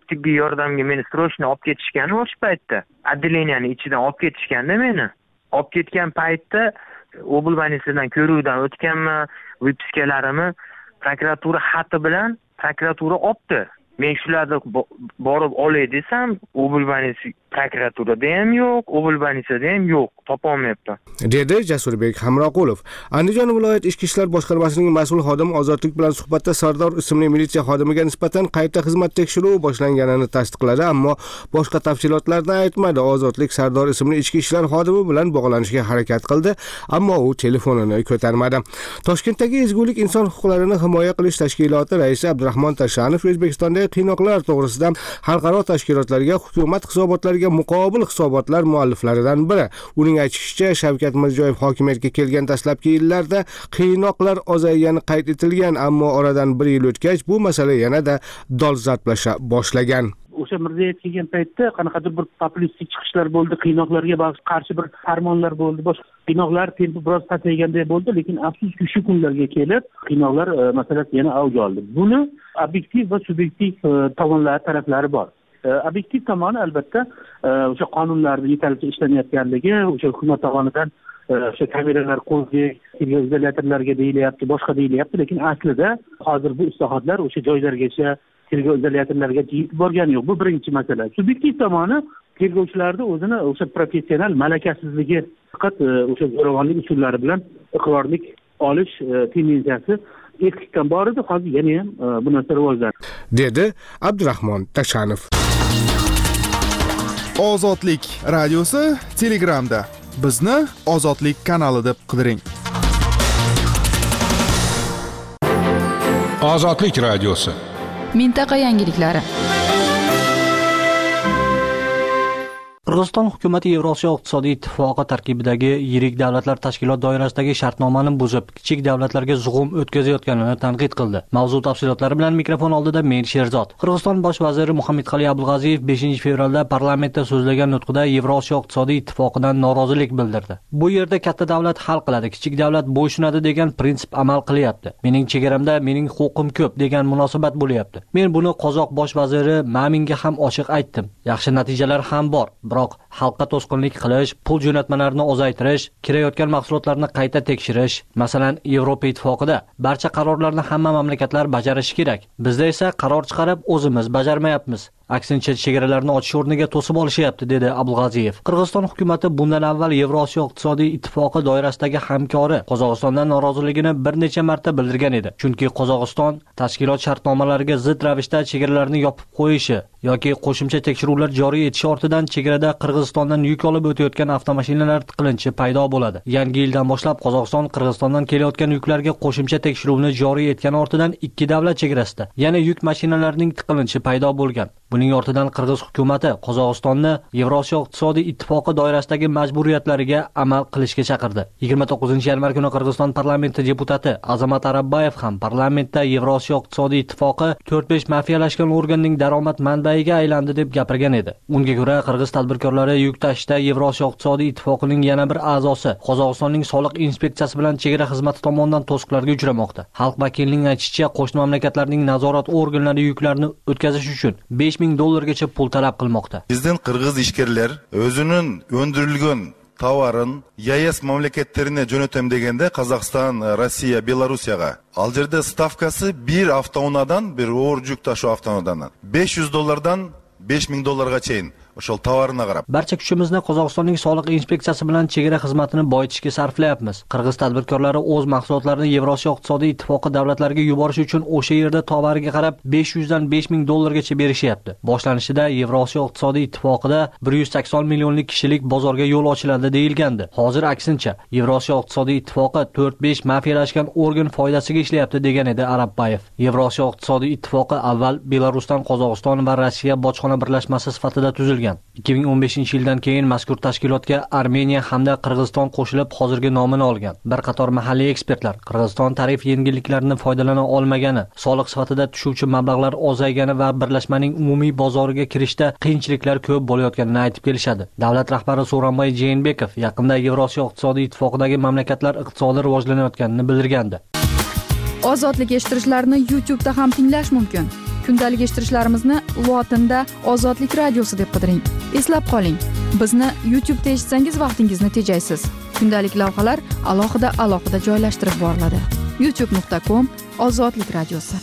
tibbiy yordamga meni srochniy olib ketishgan o'sha paytda. Отделениyaning ichidan olib ketishganda meni. Olib ketgan paytda oblbanisiyadan ko'ruvdan o'tganman, vipiskalarimni prokuratura xati bilan prokuratura olibdi. Men shularni borib olay desam, oblbanisiya prokuraturada ham yo'q, oblbanisiyada ham yo'q, topa olmayapman. Dedi Jasurbek Hamroqulov. Andijon viloyat ichki ishlar boshqarmasining mas'ul xodimi Ozodlik bilan suhbatda Sardor ismli militsiya xodimiga nisbatan qayta xizmat tekshiruvi boshlanganini tasdiqladi, ammo boshqa tafsilotlarni aytmadi. Ozodlik Sardor ismli ichki ishlar xodimi bilan bog'lanishga harakat qildi, ammo u telefonini ko'tarmadi. Toshkentdagi ezgulik inson huquqlarini himoya qilish tashkiloti raisi Abdurahmon Tashanov O'zbekistonda qiynoqlar to'g'risida xalqaro tashkilotlarga, hukumat hisobotlariga muqobil hisobotlar mualliflaridan biri. Uning aytishicha, Shavkat Mirziyoyev hokimiyatga kelgan dastlabki yillarda qiynoqlar ozaygani qayd etilgan, ammo oradan 1 yil o'tgach bu masala yanada dolzarblasha boshlagan. O'sha Mirziyoyev kelgan paytda qanaqadir bir populistik chiqishlar bo'ldi, qiynoqlarga qarshi bir farmonlar bo'ldi, boshqa qiynoqlar tempi biroz pasayganda bo'ldi, lekin afsuski shu kunlarga kelib qiynoqlar masalasi yana avj oldi. Buni obyektiv va subyektiv tomonlar, taraflari bor. Obyektiv tomoni albatta o'sha qonunlarning yetarlicha ishlanayotganligi, o'sha hukumat tomonidan o'sha kameralar qo'ydik, izolyatorlarga deyilyapti, boshqa deyilyapti, lekin aslida hozir bu islohotlar o'sha joylargacha, tergov izolyatorlariga yetib borgani yo'q. Bu birinchi masala. Subyektiv tomoni tergovchilarning o'zini o'sha professional malakasizligi, faqat o'sha zo'ravonlik usullari bilan iqrorlik olish tendensiyasi eskidan bor edi, hozir yana ham bu narsa rivojlandi, dedi Abdurahmon Tashanov. Ozodlik radiosi Telegramda. Bizni Ozodlik kanali deb qidiring. Ozodlik radiosi. Mintaqa yangiliklari. Qirg'iziston hukumati Yevrosiyo iqtisodiy ittifoqi tarkibidagi yirik davlatlar tashkilot doirasidagi shartnomani buzib, kichik davlatlarga zug'um o'tkazayotganini tanqid qildi. Mavzu tafsilotlari bilan mikrofon oldida men Sherzod. Qirg'iziston bosh vaziri Muhammadxali Abulg'aziyev 5-fevralda parlamentda so'zlagan nutqida Yevrosiyo iqtisodiy ittifoqidan norozilik bildirdi. Bu yerda katta davlat hal qiladi, kichik davlat bo'ysunadi degan prinsip amal qilyapti. Mening chegaramda mening huquqim ko'p degan munosabat bo'lyapti. Men buni qozoq bosh vaziri Maminga ham ochiq aytdim. Yaxshi natijalar ham bor. Biroq xalqqa to'sqinlik qilish, pul jo'natmalarini ozaytirish, kirayotgan mahsulotlarni qayta tekshirish, masalan, Yevropa ittifoqida barcha qarorlarni hamma mamlakatlar bajarishi kerak. Bizda esa qaror chiqarib o'zimiz bajarmayapmiz. Aksincha chegaralarni ochish o'rniga to'sib olishyapti, dedi Abulg'aziyev. Qirg'iziston hukumati bundan avval Yevrosiyo iqtisodiy ittifoqi doirasidagi hamkori Qozog'istondan noroziligini bir necha marta bildirgan edi. Chunki Qozog'iston tashkilot shartnomalariga zid ravishda chegaralarni yopib qo'yishi yoki qo'shimcha tekshiruvlar joriy etish ortidan chegarada Qirg'izistondan yuk olib o'tayotgan avtomashinalar tiqilinchi paydo bo'ladi. Yangi yildan boshlab Qozog'iston Qirg'izistondan kelayotgan yuklarga qo'shimcha tekshiruvni joriy etgani ortidan ikki davlat chegarasida yana yuk mashinalarining tiqilinchi paydo bo'lgan. Buning ortidan Qirg'iz hukumati Qozog'istonni Yevrosiyo iqtisodiy ittifoqi doirasidagi majburiyatlariga amal qilishga chaqirdi. 29-yanvar kuni Qirg'iziston parlamenti deputati Azamat Arabbayev ham parlamentda Yevrosiyo iqtisodiy ittifoqi 4-5 mafiyalashgan organning daromad manbaiga aylandi deb gapirgan edi. Unga ko'ra, Qirg'iz tadbirkorlari yuk tashishda Yevrosiyo iqtisodiy ittifoqining yana bir a'zosi Qozog'istonning soliq inspeksiyasi bilan chegara xizmati tomonidan to'siqlarga uchramoqda. Xalq vakilining aytishicha, qo'shni mamlakatlarning nazorat organlari yuklarni o'tkazish uchun $5,000 pul talab qilmoqda. Bizden Qirg'iz ishkerler özünün öndürülgön tavarın YAES mamlaketlerine jo'natam deganda Qozog'iston, Rossiya, Belorussiyaga. Al yerda stavkasi bir avtounadan, bir o'g'ir yuk tashish avtounadan $500 $5,000 chayin o'shal tovarına qarab. Barcha kuchimizni Qozog'istonning soliq inspeksiyasi bilan chegara xizmatini boyitishga sarflayapmiz. Qirg'iz tadbirkorlari o'z mahsulotlarini Yevrosiyo iqtisodiy ittifoqi davlatlariga yuborish uchun o'sha yerda tovariga qarab $500 dan $5,000 berishyapti. Boshlanishida Yevrosiyo iqtisodiy ittifoqida 180 millionlik kishilik bozorga yo'l ochiladi deyilgandi. Hozir aksincha, Yevrosiyo iqtisodiy ittifoqi 4-5 mafiyalashgan organ foydasiga ishlayapti degan edi Arabbayev. Yevrosiyo iqtisodiy ittifoqi avval Belarusdan Qozog'iston va Rossiya bojxona birlashmasi sifatida tuzilgan. 2015-yildan keyin mazkur tashkilotga Armeniya hamda Qirg'iziston qo'shilib hozirgi nomini olgan. Bir qator mahalliy ekspertlar Qirg'iziston tarif yengilliklaridan foydalana olmagani, soliq sifatida tushuvchi mablag'lar ozaygani va birlashmaning umumiy bozoriga kirishda qiyinchiliklar ko'p bo'layotganini aytib kelishadi. Davlat rahbari So'ronbay Jeenbekov yaqinda Yevrosiyo iqtisodiy ittifoqidagi mamlakatlar iqtisodi rivojlanayotganini bildirgandi. Ozodlik eshittirichlarini YouTube'da ham tinglash mumkin. Kundalik eshittirishlarimizni lotinda Ozodlik radiosi deb qidiring. Eslab qoling, bizni YouTube'da eshitsangiz vaqtingizni tejaysiz. Kundalik lavhalar alohida joylashtirib boriladi. youtube.com/Ozodlik radiosi.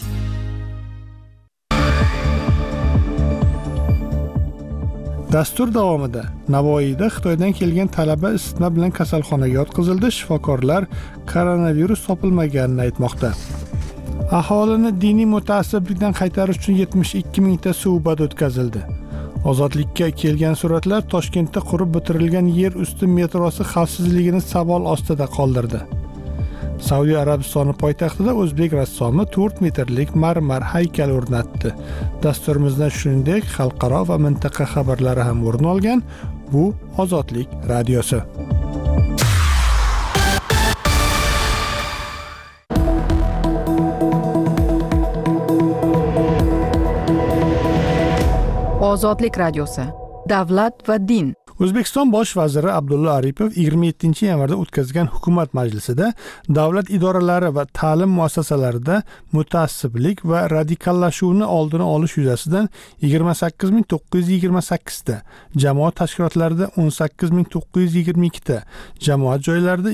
Dastur davomida Navoiyda Xitoydan kelgan talaba isitma bilan kasalxonaga yotqizildi. Shifokorlar koronavirus topilmaganini aytmoqda. Aholini diniy mutaassiblikdan qaytarish uchun 72 mingta suhbat o'tkazildi. Ozodlikka kelgan suratlar Toshkentda qurib bitirilgan yer usti metrosi xavfsizligini savol ostida qoldirdi. Saudiya Arabistoni poytaxtida o'zbek rassomi 4 metrlik marmar haykal o'rnatdi. Dasturimizda shuningdek xalqaro va mintaqa xabarlari ham o'rin olgan. Bu Ozodlik radiosi. Ozodlik radiosi. Davlat va din. O'zbekiston bosh vaziri Abdulla Aripov 27-yanvarda o'tkazgan hukumat majlisida davlat idoralari va ta'lim muassasalarida mutaassiblik va radikallashuvni oldini olish yuzasidan 28928 ta, jamoat tashkilotlarida 18922 ta, jamoat joylarida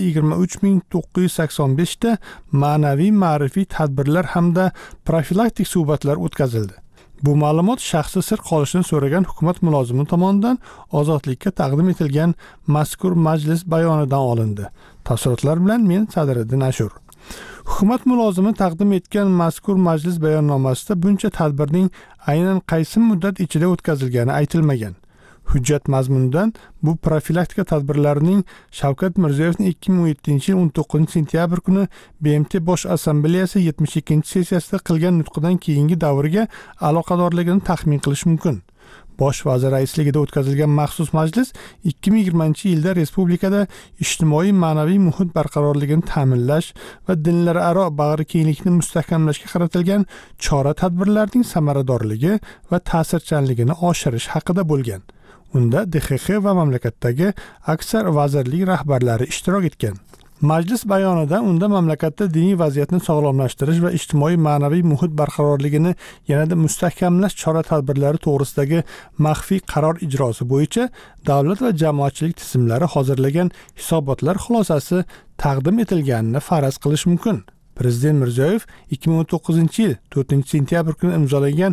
23985 ta ma'naviy ma'rifiy tadbirlar hamda profilaktik suhbatlar o'tkazildi. Bu ma'lumot shaxsi sir qolishini so'ragan hukumat mulozimi tomonidan Ozodlikka taqdim etilgan mazkur majlis bayonidan olindi. Tafsilotlar bilan men Sadiriddin Ashur. Hukumat mulozimi taqdim etgan mazkur majlis bayonnomasida buncha tadbirning aynan qaysi muddat ichida o'tkazilgani aytilmagan. Hujjat mazmunidan bu profilaktika tadbirlarining Shavkat Mirziyoyevning 2017-yil 19-sentyabr kuni BMT Bosh Assambleyasi 72-sessiyasida qilgan nutqidan keyingi davriga aloqadorligini taxmin qilish mumkin. Bosh vazir raisligida o'tkazilgan maxsus majlis 2020-yilda respublikada ijtimoiy ma'naviy muhit barqarorligini ta'minlash va dinlararo bag'rikenglikni mustahkamlashga qaratilgan chora-tadbirlarning samaradorligi va ta'sirchanligini oshirish haqida bo'lgan. Unda DXX va mamlakatdagi aksar vazirlik rahbarlari ishtirok etgan. Majlis bayonida unda mamlakatda diniy vaziyatni sog'lomlashtirish va ijtimoiy ma'naviy muhit barqarorligini yanada mustahkamlash chora-tadbirlari to'g'risidagi maxfiy qaror ijrosi bo'yicha davlat va jamoatchilik tizimlari hozirlagan hisobotlar xulosasi taqdim etilganini faraz qilish mumkin. Prezident Mirziyoyev 2019-yil 4-sentyabr kuni imzolangan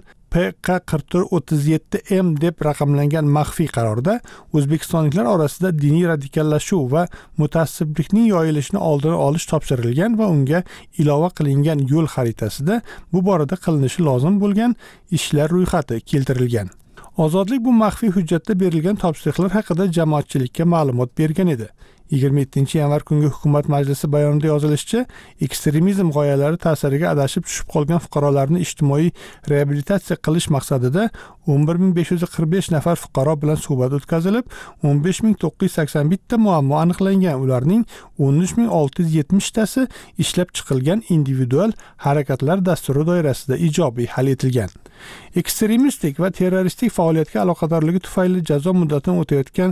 PK4437M deb raqamlangan maxfiy qarorda o'zbekistonliklar orasida diniy radikallashuv va mutaassiblikning yoyilishini oldini olish topshirilgan va unga ilova qilingan yo'l xaritasida bu borada qilinishi lozim bo'lgan ishlar ro'yxati keltirilgan. Ozodlik bu maxfiy hujjatda berilgan topshiriqlar haqida jamoatchilikka ma'lumot bergan edi. 27-yanvar kungi hukumat majlisi bayonida yozilishicha, ekstremizm g'oyalari ta'siriga adashib tushib qolgan fuqarolarni ijtimoiy reabilitatsiya qilish maqsadida 11545 nafar fuqaro bilan suhbat o'tkazilib, 15981 ta muammo aniqlangan. Ularning 13670 tasi ishlab chiqilgan individual harakatlar dasturi doirasida ijobiy hal etilgan. Ekstremistik va terroristik faoliyatga aloqadorligi tufayli jazo muddatini o'tayotgan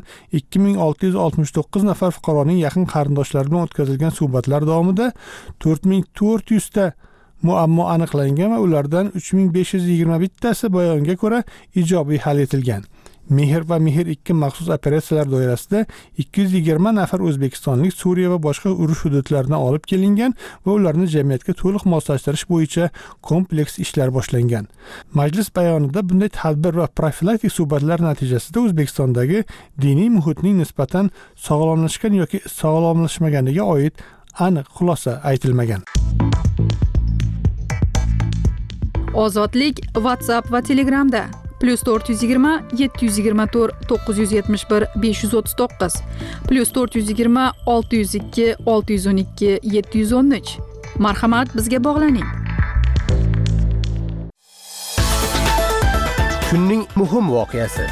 2669 nafar fuqaroning yaqin qarindoshlari bilan o'tkazilgan suhbatlar davomida 4400 ta muammo aniqlangan va ulardan 3521 tasi bayonga ko'ra ijobiy hal etilgan. Mehr va Mehr 2 maxsus operatsiyalar doirasida 220 nafar o'zbekistonlik Suriya va boshqa urush hududlaridan olib kelingan va ularni jamiyatga to'liq moslashtirish bo'yicha kompleks ishlar boshlangan. Majlis bayonida bunday tadbir va profilaktik suhbatlar natijasida O'zbekistondagi diniy muhitning nisbatan sog'lomlashgan yoki sog'lomlashmaganiga oid aniq xulosa aytilmagan. Ozodlik WhatsApp va Telegramda +420 724 971 539 +420 602 612 713. Marhamat, bizga bog'laning. Kunning muhim voqeasi.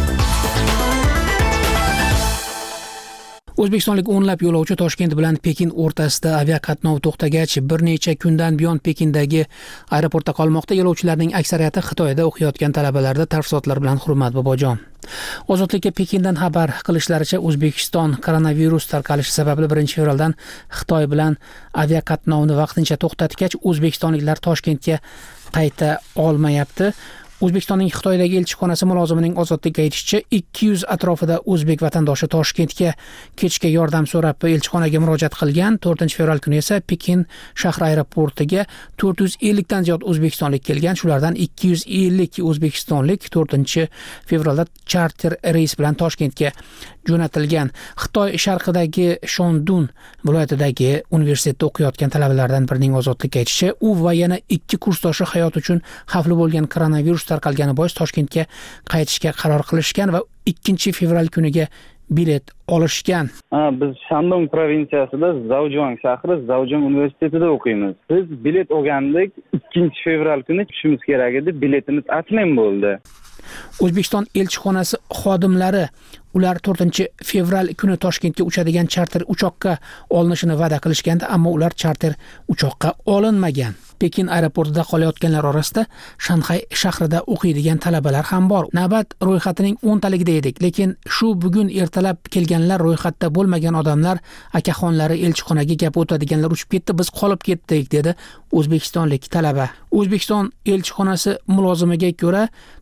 O'zbekistonlik o'nlab yo'lovchi Toshkent bilan Pekin o'rtasida aviaqatnov to'xtagach, bir necha kundan buyon Pekindagi aeroportda qolmoqda. Yo'lovchilarning aksariyati Xitoyda o'qiyotgan talabalarda. Tafsilotlar bilan Hurmat Bobojon. Ozodlikka Pekindan xabar qilishlaricha, O'zbekiston koronavirus tarqalishi sababli 1-fevraldan Xitoy bilan aviaqatnovni vaqtincha to'xtatgach, o'zbekistonliklar Toshkentga qayta olmayapti. O'zbekistonning Xitoydagi elchixonasi mulozimining ozodlikka aytishicha, 200 atrofida o'zbek vatandoshi Toshkentga kechga yordam so'rab elchixonaga murojaat qilgan. 4-fevral kuni esa Pekin shahri aeroportiga 450 dan ziyod o'zbekistonlik kelgan. Shulardan 250 o'zbekistonlik 4-fevralda charter reys bilan Toshkentga jo'natilgan. Xitoy sharqidagi Shondun viloyatidagi universitetda o'qiyotgan talabalardan birining ozodlikka aytishicha, u va yana 2 kursdoshi hayot uchun xavfli bo'lgan koronavirus tarqalgani bois Toshkentga qaytishga qaror qilishgan va 2-fevral kuniga bilet olishgan. Biz Shandong provinsiyasida Zaojiang shahri Zaojiang universitetida o'qiymiz. Biz bilet olgandik, 2-fevral kuni tushishimiz kerak edi, biletimiz atmen bo'ldi. O'zbekiston elchixonasi xodimlari ular 4-fevral kuni Toshkentga uchadigan charter uchoqqa olinishini va'da qilishganda, ammo ular charter uchoqqa olinmagan. Pekin aeroportida qolayotganlar orasida Shanxay shahrida o'qiydigan talabalar ham bor. Navbat ro'yxatining 10 taligida edik, lekin shu bugun ertalab kelganlar ro'yxatda bo'lmagan odamlar akaxonlari elchixonaga gap o'tadiganlar uchib ketdi, biz qolib ketdik, dedi o'zbekistonlik talaba. O'zbekiston elchixonasi mulozimiga ko'ra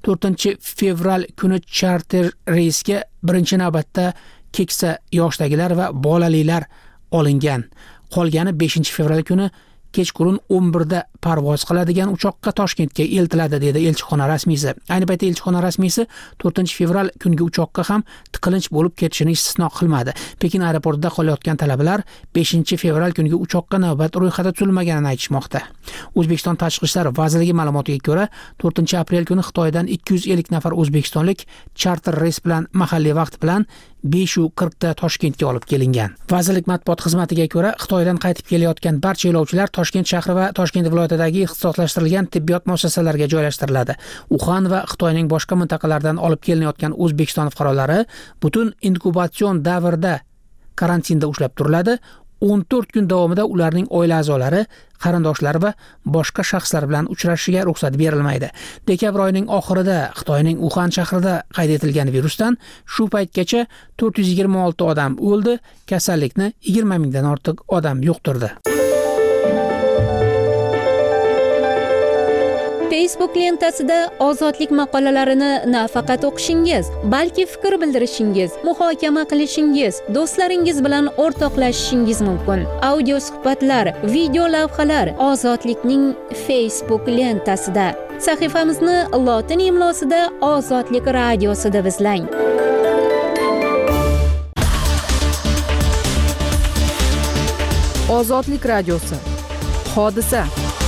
4-fevral kuni charter reysga birinchi navbatda keksa yoshdagilar va bolalilar olingan. Qolgani 5-fevral kuni kechqurun 11da parvoz qiladigan uchoqqa Toshkentga eltiladi, dedi elchixona rasmiysi. Ayni paytda elchixona rasmiysi 4-fevral kungi uchoqqa ham tiqilinch bo'lib ketishini istisno qilmadi. Pekin aeroportida qolayotgan talabalar 5-fevral kungi uchoqqa navbat ro'yxati tuzilmaganini aytishmoqda. O'zbekiston Tashqi ishlar vazirligi ma'lumotiga ko'ra, 4-aprel kuni Xitoydan 250 nafar o'zbekistonlik charter reys bilan mahalliy vaqt bilan 5:40 da Toshkentga olib kelingan. Vazirlik matbuot xizmatiga ko'ra, Xitoydan qaytib kelayotgan barcha yo'lovchilar Toshkent shahri va Toshkent viloyatidagi ixtisoslashtirilgan tibbiyot muassasalariga joylashtiriladi. Uxan va Xitoyning boshqa mintaqalaridan olib kelinayotgan O'zbekiston fuqarolari butun inkubatsion davrda karantinda ushlab turiladi. 14 kun davomida ularning oila a'zolari, qarindoshlari va boshqa shaxslar bilan uchrashishiga ruxsat berilmaydi. Dekabr oyining oxirida Xitoyning Uxan shahrida qayd etilgan virusdan shu paytgacha 426 odam o'ldi, kasallikni 20 mingdan ortiq odam yuqtirdi. Facebook lentasida ozodlik maqolalarini nafaqat o'qishingiz, balki fikr bildirishingiz, muhokama qilishingiz, do'stlaringiz bilan o'rtoqlashishingiz mumkin. Audio suhbatlar, video lavhalar Ozodlikning Facebook lentasida. Sahifamizni lotin imlosida Ozodlik radiosi deb izlang. Ozodlik radiosi. Hodisa.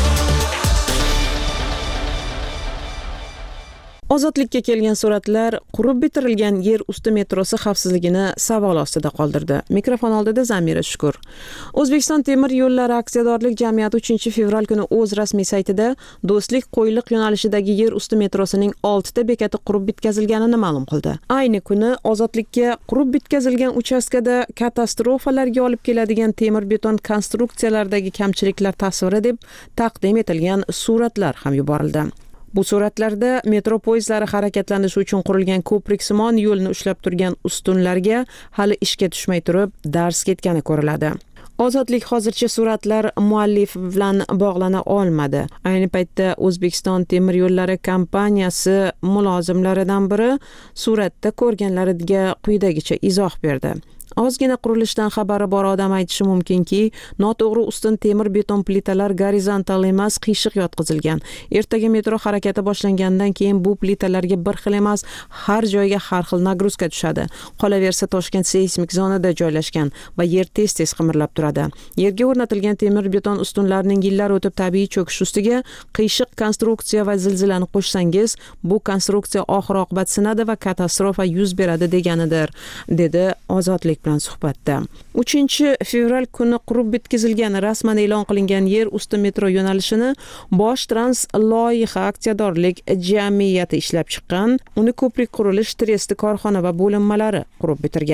Ozodlikka kelgan suratlar qurib bitirilgan yer usti metrosi xavfsizligini savol ostida qoldirdi. Mikrofon oldida Zamira Shukur. O'zbekiston temir yo'llari aksiyadorlik jamiyati 3-fevral kuni o'z rasmiy saytida Do'stlik Qo'yliq yo'nalishidagi yer usti metrosining 6 ta bekati qurib bitkazilganini ma'lum qildi. Ayni kuni ozodlikka qurib bitkazilgan uchastkada katastrofalarga olib keladigan temir beton konstruksiyalardagi kamchiliklar tasviri deb taqdim etilgan suratlar ham yuborildi. Bu suratlarda metro poyezdlari harakatlanishi uchun qurilgan ko'priksimon yo'lni ushlab turgan ustunlarga hali ishga tushmay turib dars ketgani ko'riladi. Ozodlik hozircha suratlar muallifi bilan bog'lana olmadi. Ayni paytda O'zbekiston temir yo'llari kompaniyasi mulozimlaridan biri suratda ko'rganlariga quyidagicha izoh berdi. Ozgina qurilishdan xabari bor odam aytishi mumkinki, noto'g'ri ustun temir beton plitalar gorizontal emas, qiyshiq yotqizilgan. Ertaga metro harakati boshlangandan keyin bu plitalarga bir xil emas, har joyga har xil nagruzka tushadi. Qolaversa Toshkent seysmik zonada joylashgan va yer tez-tez qimirlab turadi. Yerga o'rnatilgan temir beton ustunlarning yillar o'tib tabiiy cho'kish ustiga qiyshiq konstruksiya va zilzilani qo'shsangiz, bu konstruksiya oxir-oqibat sinadi va katastrofa yuz beradi deganidir, dedi Ozodlik bilan suhbatda. 3-fevral kuni qurib bitkazilgan rasman e'lon qilingan yer usti metro yo'nalishini Bosh Trans loyiha aksiyadorlik jamiyati ishlab chiqqan. Uni ko'prik qurilish tresti korxona va bo'linmalari qurib bitirgan.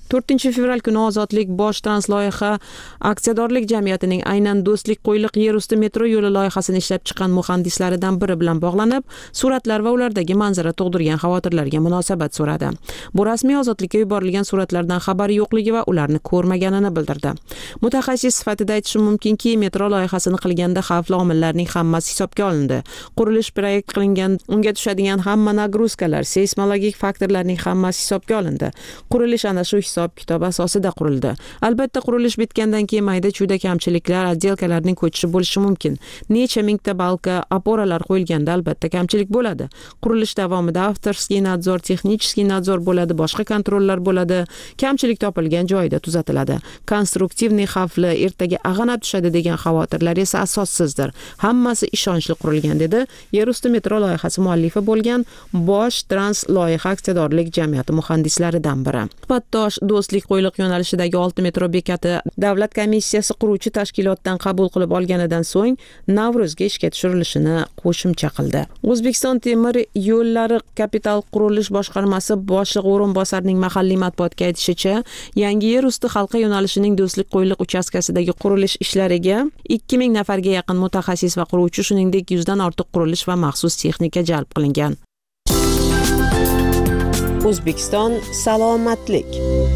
4-fevral kuni Ozodlik bosh transloyiha aksiyadorlik jamiyatining aynan Do'stlik Qo'yliq yer usti metro yo'li loyihasini ishlab chiqqan muhandislaridan biri bilan bog'lanib, suratlar va ulardagi manzara tug'dirgan xavotirlarga munosabat so'radi. Bu rasmiy Ozodlikka yuborilgan suratlardan xabari yo'qligi va ularni ko'rmaganini bildirdi. Mutaxassis sifatida aytishim mumkinki, metro loyihasini qilganda xavfli omillarning hammasi hisobga olindi. Qurilish proyekt qilingan, unga tushadigan hamma nagruzkalar, seysmologik faktorlarning hammasi hisobga olindi. Qurilish ana shu hisob-kitob asosida qurildi. Albatta, qurilish bitgandan keyin mayda-chuyda kamchiliklar, oddelkalarning ko'chishi bo'lishi mumkin. Necha mingta balka, oporalar qo'yilganda albatta kamchilik bo'ladi. Qurilish davomida avtorskiy nadzor, texnicheskiy nadzor bo'ladi, boshqa kontrollar bo'ladi. Kamchilik topilgan joyida tuzatiladi. Konstruktivniy xavfli, ertaga ag'anab tushadi degan xavotirlar esa asossizdir. Hammasi ishonchli qurilgan, dedi yerusti metro loyihasi muallifi bo'lgan bosh trans loyiha aksiyadorlik jamiyati muhandislaridan biri. Suhbatdosh Do'stlik Qo'yliq yo'nalishidagi 6 metro bekati davlat komissiyasi quruvchi tashkilotdan qabul qilib olganidan so'ng Navruzga ishga tushirilishini qo'shimcha qildi. O'zbekiston temir yo'llari kapital qurilish boshqarmasi boshlig'i o'rinbosarining mahalliy matbuotga aytishicha, yangi yer usti halqa yo'nalishining Do'stlik Qo'yliq uchastkasidagi qurilish ishlariga 2000 nafarga yaqin mutaxassis va quruvchi, shuningdek 100 dan ortiq qurilish va maxsus texnika jalb qilingan. O'zbekiston salomatlik.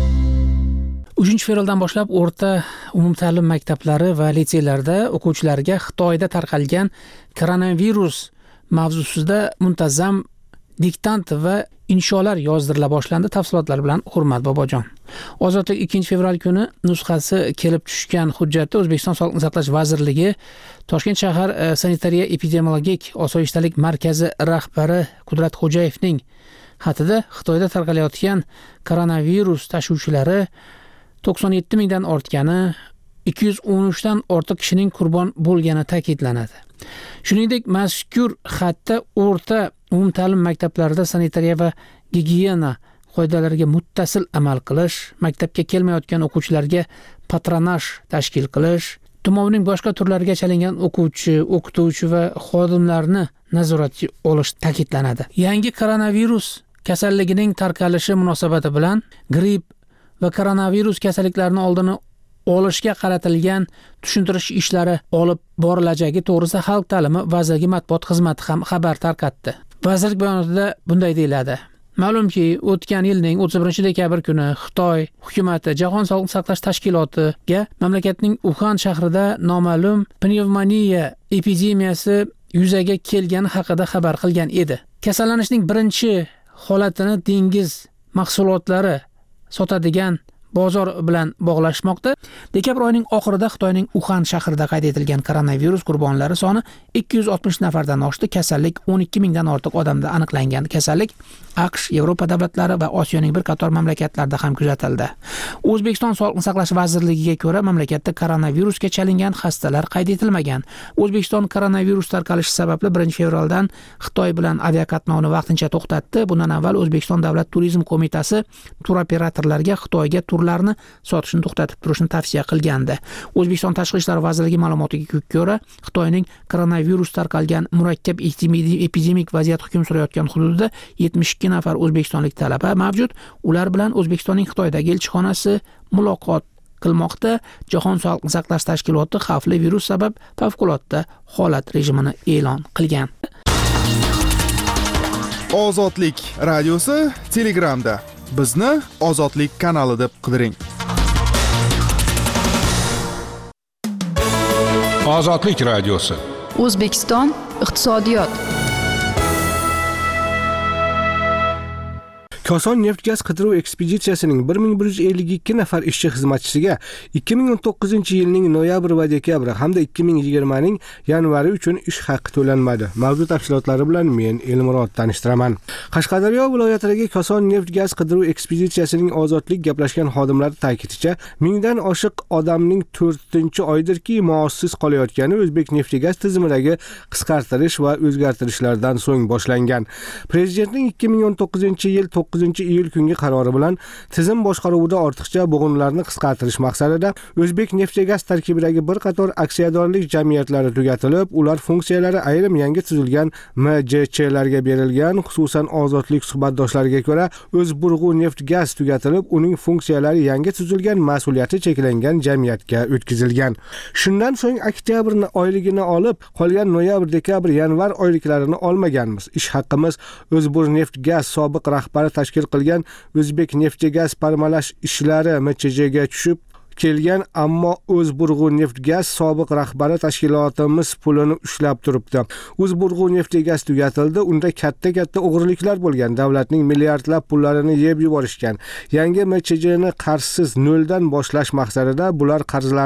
3-fevraldan boshlab o'rta umumta'lim maktablari va litseylarda o'quvchilarga Xitoyda tarqalgan koronavirus mavzusida muntazam diktant va insholar yozdirila boshlandi. Tafsilotlar bilan Hurmat Bobojon. Ozodlik 2-fevral kuni nusxasi kelib tushgan hujjatda O'zbekiston Sog'liqni saqlash vazirligi Toshkent shahar sanitariya epidemiologik osoyishtalik markazi rahbari Qudrat Xo'jayevning xatida Xitoyda tarqalayotgan koronavirus tashuvchilari 97 mingdan ortgani, 213 dan ortiq kishining qurbon bo'lgani ta'kidlanadi. Shuningdek, mazkur xatda o'rta umumta'lim maktablarida sanitariya va gigiyena qoidalariga muttasil amal qilish, maktabga kelmayotgan o'quvchilarga patronaj tashkil qilish, tumovning boshqa turlariga chalingan o'quvchi, o'qituvchi va xodimlarni nazoratga olish ta'kidlanadi. Yangi koronavirus kasalligining tarqalishi munosabati bilan gripp va koronavirus kasalliklarini oldini olishga qaratilgan tushuntirish ishlari olib borilajagi to'g'risida Xalq ta'limi vazirligi matbuot xizmati ham xabar tarqatdi. Vazirlik bayonotida bunday deyiladi: Ma'lumki, o'tgan yilning 31-dekabr kuni Xitoy hukumati Jahon Sog'liqni saqlash tashkilotiga mamlakatning Uxan shahrida noma'lum pnevmoniya epidemiyasi yuzaga kelgani haqida xabar qilgan edi. Kasallanishning birinchi holatini dengiz mahsulotlari sotadigan bozor bilan bog'lashmoqda. Dekabr oyining oxirida Xitoyning Uxan shahrida qayd etilgan koronavirus qurbonlari soni 260 nafardan oshdi. Kasallik 12 mingdan ortiq odamda aniqlangan. Kasallik AQSh, Yevropa davlatlari va Osiyoning bir qator mamlakatlarida ham kuzatildi. O'zbekiston Sog'liqni saqlash vazirligiga ko'ra, mamlakatda koronavirusga chalingan xastalar qayd etilmagan. O'zbekiston koronavirus tarqalishi sababli 1-fevraldan Xitoy bilan aviaqatnovni vaqtincha to'xtatdi. Bundan avval O'zbekiston Davlat turizm qo'mitasi turoperatorlarga Xitoyga turlarni sotishni to'xtatib turishni tavsiya qilgandi. O'zbekiston Tashqi ishlar vazirligi ma'lumotiga ko'ra, Xitoyning koronavirus tarqalgan murakkab epidemik vaziyat hukm surayotgan hududida 72 nafar o'zbekistonlik talaba mavjud. Ular bilan O'zbekistonning Xitoydagi elchixonasi muloqot qilmoqda. Jahon Sog'liqni saqlash tashkiloti xavfli virus sabab favqulodda holat rejimini e'lon qilgan. Ozodlik radiosi Telegramda. Bizni Ozodlik kanali deb qidiring. Ozodlik radiosi. O'zbekiston iqtisodiyot. Koson neft gaz qidiruv ekspeditsiyasining 1152 nafar ishchi xizmatchisiga 2019-yilning noyabr va dekabr hamda 2020ning yanvari uchun ish haqi to'lanmadi. Mavzu tafsilotlari bilan men Elmurod tanishtiraman. Qashqadaryo viloyatidagi Koson neft gaz qidiruv ekspeditsiyasining ozodlik gaplashgan xodimlari ta'kidincha, mingdan oshiq odamning 4-oydirki maoshsiz qolayotgani O'zbek neft-gaz tizimidagi qisqartirish va o'zgartirishlardan so'ng boshlangan. Prezidentning 2019-yil 9 9-iyul kungi qarori bilan tizim boshqaruvida ortiqcha bo'g'inlarni qisqartirish maqsadida O'zbekneftgaz tarkibidagi bir qator aksiyadorlik jamiyatlari tugatilib, ular funksiyalari ayrim yangi tuzilgan MJClarga berilgan. Xususan, ozodlik suhbatdoshlariga ko'ra, O'zburg'u-Neftgaz tugatilib, uning funksiyalari yangi tuzilgan mas'uliyati cheklangan jamiyatga o'tkazilgan. Shundan so'ng oktyabr oyligini olib, qolgan noyabr, dekabr, yanvar oyliklarini olmaganmiz. Ish haqimiz O'zburg'u-Neftgaz sobiq rahbari tashkil qilgan O'zbekneftgaz parmalash ishlari MCJga tushib kelgan, ammo O'zburg'u-Neftgaz sobiq rahbari tashkilotimiz pulini ushlab turibdi. O'zburg'u-Neftgaz tugatildi, unda katta o'g'riliklar bo'lgan, davlatning milliardlab pullarini yeb yuborishgan. Yangi MCJni qarzsiz noldan boshlash maqsadida bular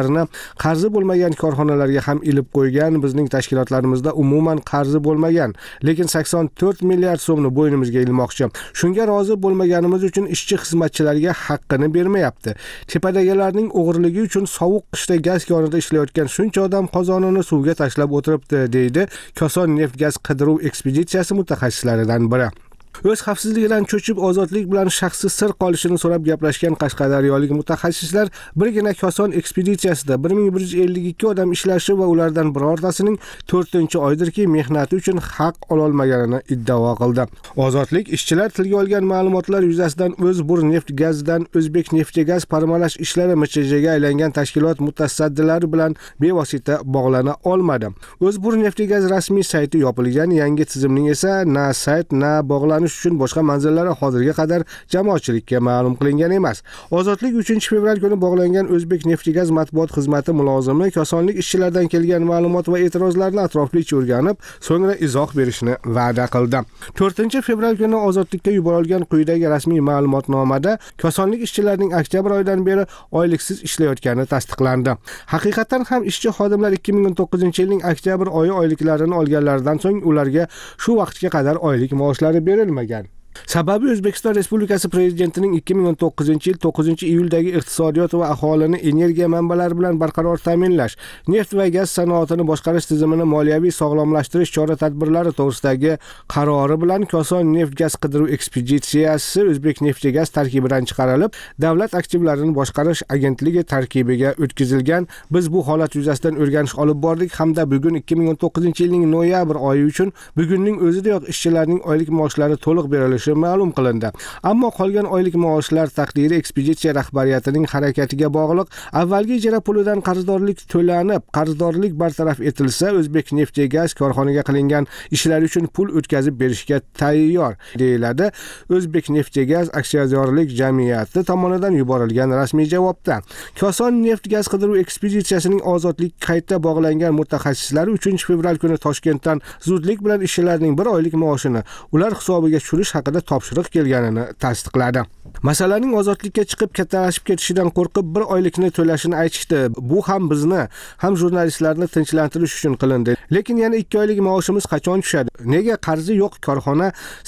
qarzi bo'lmagan korxonalarga ham ilib qo'ygan. Bizning tashkilotlarimizda umuman qarzi bo'lmagan, lekin 84 milliard so'mni bo'ynimizga ilmoqchi. Shunga rozi bo'lmaganimiz uchun ishchi xizmatchilarga haqqini bermayapti. Tepadagilarning o'g'irligi uchun sovuq qishda gaz konida ishlayotgan shuncha odam qozonini suvga tashlab o'tiribdi, deydi Koson neft gaz qidiruv ekspeditsiyasi mutaxassislaridan biri. O'z xavfsizligidan cho'chib, ozodlik bilan shaxsiy sir qolishini so'rab gaplashgan qashqadaryolik mutaxassislar birgina Koson ekspeditsiyasida 1152 odam ishlashi va ulardan birortasining 4-oydirki mehnati uchun haq ololmaganini iddao qildi. Ozodlik ishchilar tilga olgan ma'lumotlar yuzasidan O'zburg'u-Neftgazdan O'zbekneftgaz parmalash ishlari MCJga aylangan tashkilot mutasaddilari bilan bevosita bog'lana olmadi. O'zburg'u-Neftgaz rasmiy sayti yopilgan, yangi tizimning esa na sayt, na bog'lanish uchun boshqa manzillari hozirga qadar jamoatchilikka ma'lum qilingan emas. Ozodlik 3-fevral kuni bog'langan O'zbekneftgaz matbuot xizmati mulozimi Kosonlik ishchilardan kelgan ma'lumot va e'tirozlarni atroflicha o'rganib, so'ngra izoh berishni va'da qildi. 4-fevral kuni ozodlikka yuborilgan quyidagi rasmiy ma'lumotnomada Kosonlik ishchilarining oktyabr oyidan beri oyliksiz ishlayotgani tasdiqlandi. Haqiqatan ham ishchi xodimlar 2019-yilning oktyabr oyi oyliklarini olganlaridan so'ng ularga shu vaqtga qadar oylik maoshlari berilmagan. Sababi O'zbekiston Respublikasi Prezidentining 2019-yil 9-iyuldagi iqtisodiyot va aholini energiya manbalari bilan barqaror ta'minlash, neft va gaz sanoatini boshqarish tizimini moliyaviy sog'lomlashtirish chora-tadbirlari to'g'risidagi qarori bilan Koson neft gaz qidiruv ekspeditsiyasi O'zbekneftgaz tarkibidan chiqarilib, davlat aktivlarini boshqarish agentligi tarkibiga o'tkazilgan. Biz bu holat yuzasidan o'rganish olib bordik hamda bugun 2019-yilning noyabr oyi uchun bugunning o'zidayoq ishchilarning oylik maoshlari to'liq berilishi ma'lum qilindi. Ammo qolgan oylik maoshlar taqdiri ekspeditsiya rahbariyatining harakatiga bog'liq. Avvalgi ijara pulidan qarzdorlik to'lanib, qarzdorlik bartaraf etilsa, O'zbekneftgaz korxonaga qilingan ishlar uchun pul o'tkazib berishga tayyor, deyiladi O'zbekneftgaz aksiyadorlik jamiyati tomonidan yuborilgan rasmiy javobda. Koson neft gaz qidiruv ekspeditsiyasining ozodlik qayta bog'langan mutaxassislari 3-fevral kuni Toshkentdan zudlik bilan ishchilarning bir oylik maoshini ular hisobiga tushirish haqida topshiriq kelganini tasdiqladi. Masalaning ozodlikka chiqib kattalashib ketishidan qo'rqib bir oylikni to'lashini aytishdi. Bu ham bizni, ham jurnalistlarni tinchlantirish uchun qilindi. Lekin yana 2 oylik maoshimiz qachon tushadi? Nega qarzi yo'q korxona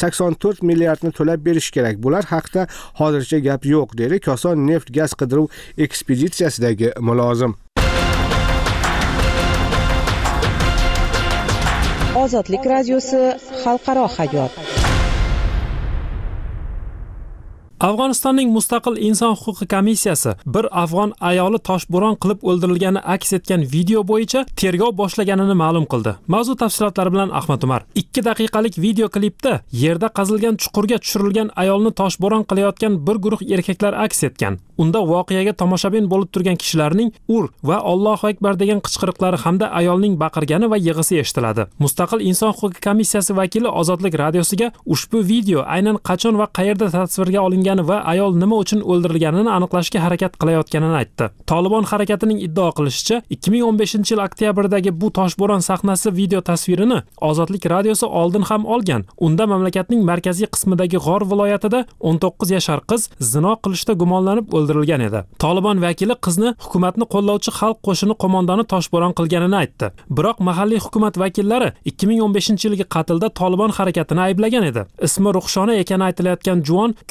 84 milliardni to'lab berish kerak? Bular haqida hozircha gap yo'q, dedi Koson neft gaz qidiruv ekspeditsiyasidagi mulozim. Ozodlik radiosi xalqaro hayot. Afg'onistonning mustaqil inson huquqi komissiyasi bir afg'on ayoli toshbo'ron qilib o'ldirilgani aks etgan video bo'yicha tergov boshlaganini ma'lum qildi. Mavzu tafsilotlari bilan Ahmad Umar. 2 daqiqalik video klipda yerda qazilgan chuqurga tushirilgan ayolni toshbo'ron qilayotgan bir guruh erkaklar aks etgan. Unda voqeaga tomoshabin bo'lib turgan kishilarning ur va Allohu akbar degan qichqiriqlari hamda ayolning baqirgani va yig'isi eshitiladi. Mustaqil inson huquqi komissiyasi vakili Ozodlik radiosiga ushbu video aynan qachon va qayerda tasvirga olingani va ayol nima uchun o'ldirilganini aniqlashga harakat qilayotganini aytdi. Tolibon harakatining iddao qilishicha, 2015-yil oktyabrdagi bu toshbo'ron sahnasi video tasvirini Ozodlik radiosi oldin ham olgan. Unda mamlakatning markaziy qismidagi G'or viloyatida 19 yashar qiz zino qilishda gumonlanib o'ldirilgan edi. Tolibon vakili qizni hukumatni qo'llovchi xalq qo'shini qo'mondoni toshbo'ron qilganini aytdi. Biroq mahalliy hukumat vakillari 2015-yilgi qatlda Tolibon harakatini ayblagan edi. Ismi Ruxshona ekani aytilayotgan juvon kuyovi bilan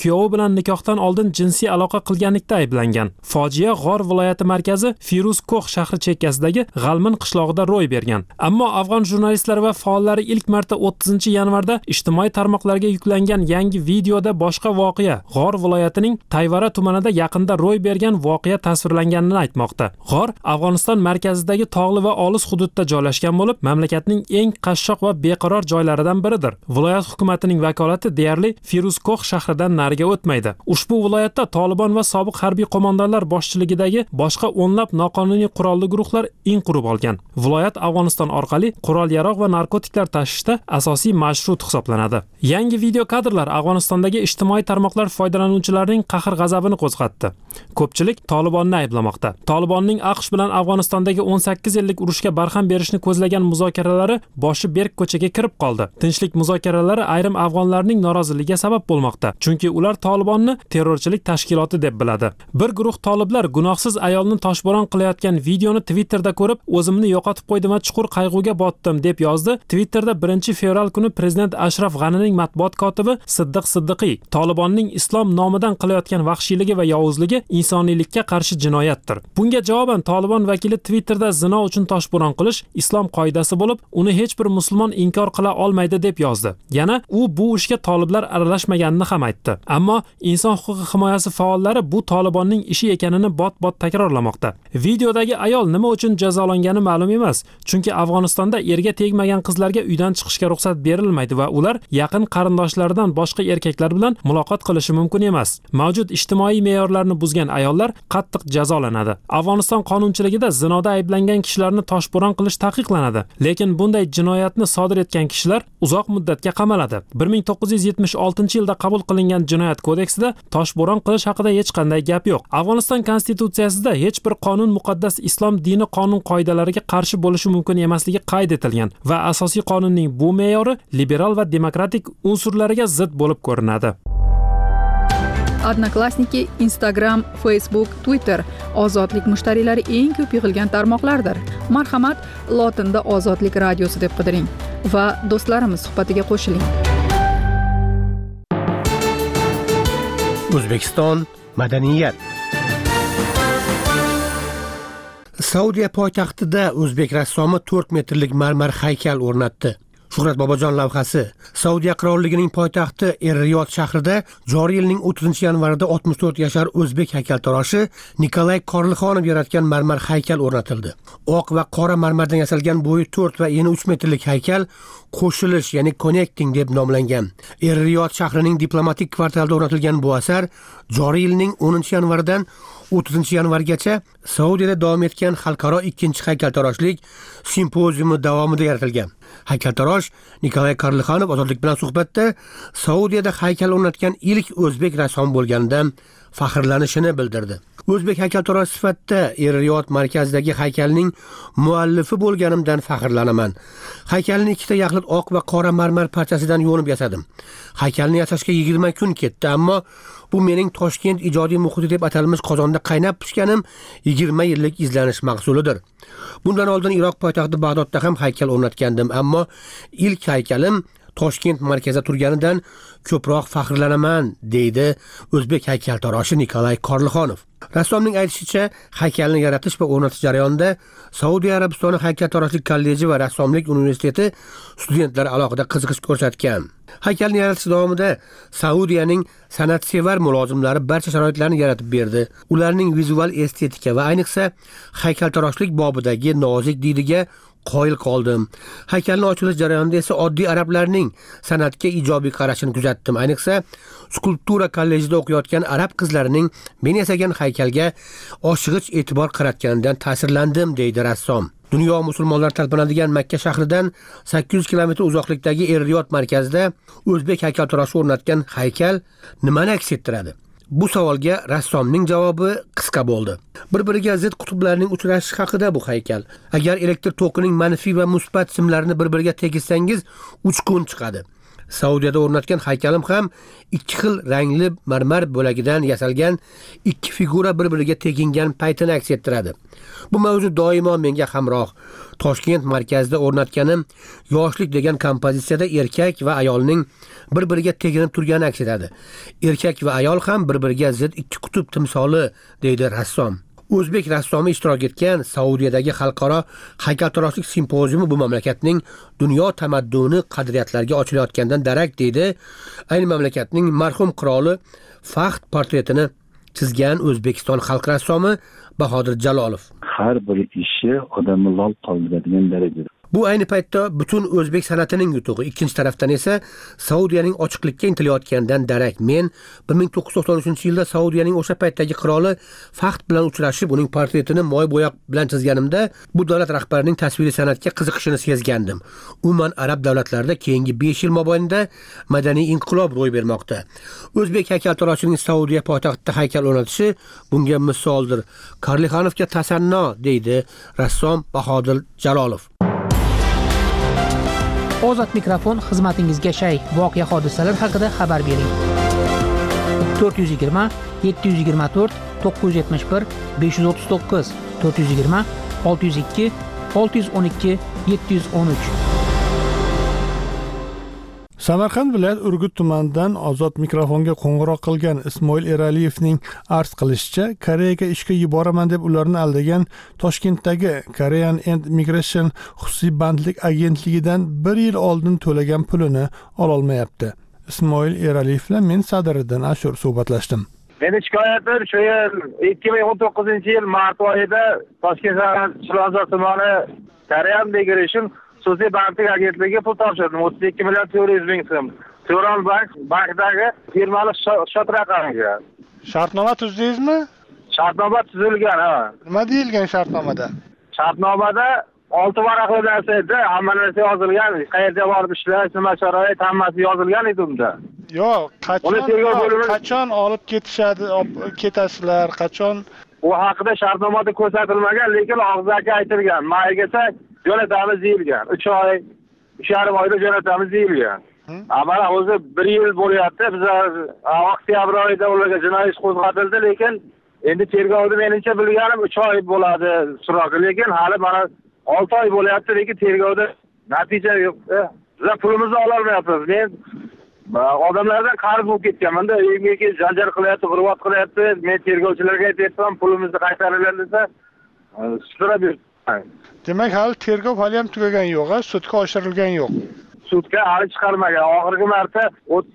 bilan nikohdan oldin jinsiy aloqa qilganlikda ayblangan. Fojia G'or viloyati markazi Firuz-Ko'x shahri chekkasidagi G'almin qishlog'ida ro'y bergan. Ammo afg'on jurnalistlari va faollari ilk marta 30-yanvarda ijtimoiy tarmoqlarga yuklangan yangi videoda boshqa voqea G'or viloyatining Tayvara tumanida yaqinda ro'y bergan voqea tasvirlanganini aytmoqda. G'or Afg'oniston markazidagi tog'li va olis hududda joylashgan bo'lib, mamlakatning eng qashshoq va beqaror joylaridan biridir. Viloyat hukumatining vakolati deyarli Firuz-Ko'x shahridan nariga o'tmaydi. Ushbu viloyatda Tolibon va sobiq harbiy qo'mondonlar boshchiligidagi boshqa o'nlab noqonuniy qurolli guruhlar in qurib olgan. Viloyat Afg'oniston orqali qurol-yarog' va narkotiklar tashishda asosiy marshrut hisoblanadi. Yangi video kadrlar Afg'onistondagi ijtimoiy tarmoqlar foydalanuvchilarining qahr-g'azabini qo'zg'atdi. Ko'pchilik Tolibonni ayblamoqda. Tolibonning AQSh bilan Afg'onistondagi 18 yillik urushga barham berishni ko'zlagan muzokaralari boshi berk ko'chaga kirib qoldi. Tinchlik muzokaralari ayrim afg'onlarning noroziligiga sabab bo'lmoqda, chunki ular Tolibonni terrorchilik tashkiloti deb biladi. Bir guruh toliblar gunohsiz ayolni toshbo'ron qilayotgan videoni Twitterda ko'rib, o'zimni yo'qotib qo'ydim va chuqur qayg'uga botdim deb yozdi. Twitterda 1-fevral kuni prezident Ashraf G'anining matbuot kotibi Siddiq Siddiqiy Tolibonning islom nomidan qilayotgan vahshiyligi va yovuzligi insoniylikka qarshi jinoyatdir. Bunga javoban Tolibon vakili Twitterda zino uchun toshbo'ron qilish islom qoidasi bo'lib, uni hech bir musulmon inkor qila olmaydi deb yozdi. Yana u bu ishga toliblar aralashmaganini ham aytdi. Ammo inson huquqi himoyasi faollari bu Tolibonning ishi ekanini bot-bot takrorlamoqda. Videodagi ayol nima uchun jazolangani ma'lum emas, chunki Afg'onistonda erga tegmagan qizlarga uydan chiqishga ruxsat berilmaydi va ular yaqin qarindoshlaridan boshqa erkaklar bilan muloqot qilishi mumkin emas. Mavjud ijtimoiy me'yorlarni buzgan ayollar qattiq jazolanadi. Afg'oniston qonunchiligida zinoda ayblangan kishilarni toshbo'ron qilish taqiqlanadi, lekin bunday jinoyatni sodir etgan kishilar uzoq muddatga qamaladi. 1976-yilda qabul qilingan jinoyat kodeksida toshbo'ron qilish haqida hech qanday gap yo'q. Afg'oniston konstitutsiyasida hech bir qonun muqaddas islom dini qonun qoidalariga qarshi bo'lishi mumkin emasligi qayd etilgan va asosiy qonunning bu me'yori liberal va demokratik unsurlariga zid bo'lib ko'rinadi. Odnoklassniki, Instagram, Facebook, Twitter ozodlik mushtariylari eng ko'p yig'ilgan tarmoqlardir. Marhamat, lotinda Ozodlik radiosi deb qidiring va do'stlarimiz suhbatiga qo'shiling. O'zbekiston madaniyat. Saudiya poytaxtida o'zbek rassomi 4 metrlik marmar haykal o'rnatdi. Shuhrat Bobojon lavhasi. Saudiya qirolligining poytaxti Er-Riyod shahrida joriy yilning 30-yanvarida 64 yashar o'zbek haykaltaroshi Nikolay Korlixonov yaratgan marmar haykal o'rnatildi. Oq va qora marmardan yasalgan bo'yi 4 va eni 3 metrlik haykal qo'shilish, ya'ni connecting deb nomlangan. Er-Riyod shahrining diplomatik kvartalida o'rnatilgan bu asar joriy yilning 10-yanvaridan 30-yanvargacha Saudiyada davom etgan xalqaro 2-haykaltaroshlik simpoziumi davomida yaratilgan. Haykaltarosh Nikolay Korlixonov Ozodlik bilan suhbatda Saudiyada haykal o'rnatgan ilk o'zbek rassom bo'lganidan faxrlanishini bildirdi. O'zbek haykaltarosh sifatida Er-Riyod markazidagi haykalning muallifi bo'lganimdan faxrlanaman. Haykalni ikkita yaxlit oq va qora marmar parchasidan yo'nib yasadim. Haykalni yasashga 20 kun ketdi, ammo bu mening Toshkent ijodiy muhiti deb atalmish qozonda qaynab pishganim 20 yillik izlanish mahsulidir. Bundan oldin Iroq poytaxti Bag'dodda ham haykal o'rnatgandim, ammo ilk haykalim Toshkent markazida turganidan ko'proq faxrlanaman, deydi o'zbek haykaltaroshi Nikolay Korlixonov. Rassomning aytishicha, haykalni yaratish va o'rnatish jarayonida Saudiya Arabistoni haykaltaroshlik kolleji va rassomlik universiteti studentlari alohida qiziqish ko'rsatgan. Haykalni yaratish davomida Saudiyaning san'atsevar mulozimlari barcha sharoitlarni yaratib berdi. Ularning vizual estetika va ayniqsa haykaltaroshlik bobidagi nozik didiga qoyil qoldim. Haykalning ochilish jarayonida esa oddiy arablarning san'atga ijobiy qarashini kuzatdim. Ayniqsa skulptura kollejida o'qiyotgan arab qizlarining men yasagan haykalga oshig'ich e'tibor qaratganidan ta'sirlandim, deydi rassom. Dunyo musulmonlar talpinadigan Makka shahridan 800 kilometr uzoqlikdagi Er-Riyod markazida o'zbek haykaltaroshi o'rnatgan haykal nimani aks ettiradi? Bu savolga rassomning javobi qisqa bo'ldi. Bir-biriga zid qutblarning uchrashishi haqida bu haykal. Agar elektr tokining manfiy va musbat simlarini bir-biriga tegizsangiz uchqun chiqadi. Saudiyada o'rnatgan haykalim ham ikki xil rangli marmar bo'lagidan yasalgan ikki figura bir-biriga tegingan paytini aks ettiradi. Bu mavzu doimo menga hamroh. Toshkent markazida o'rnatganim yoshlik degan kompozitsiyada erkak va ayolning bir-biriga teginib turgani aks etadi. Erkak va ayol ham bir-biriga zid ikki qutb timsoli, deydi rassom. O'zbek rassomi ishtirok etgan Saudiyadagi xalqaro haykaltaroshlik simpoziumi bu mamlakatning dunyo tamadduni qadriyatlariga ochilayotgandan darak, deydi. Ayni mamlakatning marhum qiroli Fahd portretini chizgan O'zbekiston xalq rassomi Bahodir Jalolov. Har bir ishi odamni lol qoldiradigan darajada. Bu ayni paytda butun o'zbek san'atining yutug'i. Ikkinchi tarafdan esa Saudiyaning ochiqlikka intilayotganidan darak. Men 1993-yilda Saudiyaning o'sha paytdagi qiroli Fahd bilan uchrashib, uning portretini moy bo'yoq bilan chizganimda bu davlat rahbarining tasviriy san'atga qiziqishini sezgandim. Umuman arab davlatlarida keyingi 5 yil mobaynida madaniy inqilob ro'y bermoqda. O'zbek haykaltaroshining Saudiya poytaxtida haykal o'rnatishi bunga misoldir. Karlixanovga tasanno, deydi rassom Bahodir Jalolov. Ozod mikrofon xizmatingizga shay. Voqea hodisalar haqida xabar bering. 420 724 971 539 420 602 612 713. Samarqand viloyat Urgut tumanidan Ozod mikrofonga qo'ng'iroq qilgan Ismoil Eraliyevning arz qilishicha, Koreyaga ishga yuboraman deb ularni aldagan Toshkentdagi Korean and Migration xususiy bandlik agentligidan 1 yil oldin to'lagan pulini ololmayapti. Ismoil Eraliyev bilan men Sadiriddin Ashur suhbatlashdim. Meni shikoyatim shu yil 2019-yil mart oyida Toshkent Chilonzor tumani Korean Migration xususiy bandlik agentligi pul topshirdim. 32 million 400 ming so'm. Turon bankdagi firmali shot raqamiga. Shartnoma tuzdingizmi? Shartnoma tuzilgan, ha. Nima deyilgan shartnomada? Shartnomada 6 varaqli narsa edi, hamma narsa yozilgan. Qayerga borib ishlash, nima sharoit, hammasi yozilgan edi unda. Yo'q, qachon olib ketasizlar, qachon? U haqida shartnomada ko'rsatilmagan, lekin og'zaki aytilgan. Maygacha jo'natamiz deyilgan. 3 oy, 3,5 oyda jo'natamiz deyilgan. Ammo o'zi 1 yil bo'lyapti. Biz oktyabr oyida ularga jinoiy ish qo'zg'atildi, lekin endi tergovda menimcha bilganim 3 oy bo'ladi so'roqi, lekin hali mana 6 oy bo'lyapti, lekin tergovda natija yo'q. Biz pulimizni ola olmayapmiz. Men odamlardan qarz bo'lib ketganman-da, uyimga kelib janjal qilyapti, g'urvat qilyapti. Men tergovchilarga aytyapman, pulimizni qaytaringlar desa, so'rab yuribman. Demak, hali tergov hali ham tugagan yo'q, sudga oshirilgan yo'q. Sudga hali chiqarmagan. Oxirgi marta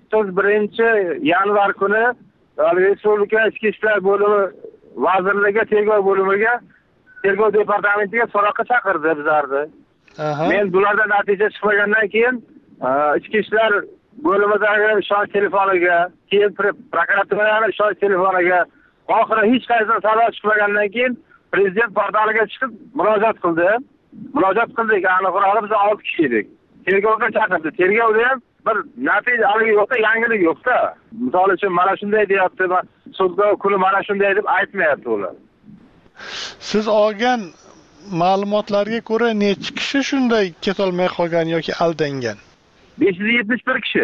31-yanvar kuni Respublika Ichki ishlar bo'limi vazirligi tergov bo'limiga, tergov departamentiga so'roqqa chaqirdi bizlarni. Men bulardan natija chiqmagandan keyin ichki ishlar bo'limidagi ishonch telefoniga, keyin prokuraturaning ishonch telefoniga, oxiri hech qaysi sabab chiqmagandan keyin prezident portaliga chiqib murojaat qildi. Murojaat qildik, aniqrog'i biz 6 kishi edik. Tergovga chaqirdi. Tergovda ham bir natija yo'qda, yangilik yo'qda. Misol uchun mana shunday deyapti, sudda kuni mana shunday deb aytmayapti ular. Siz olgan ma'lumotlarga ko'ra necha kishi shunday ketolmay qolgan yoki aldangan? 571 kishi.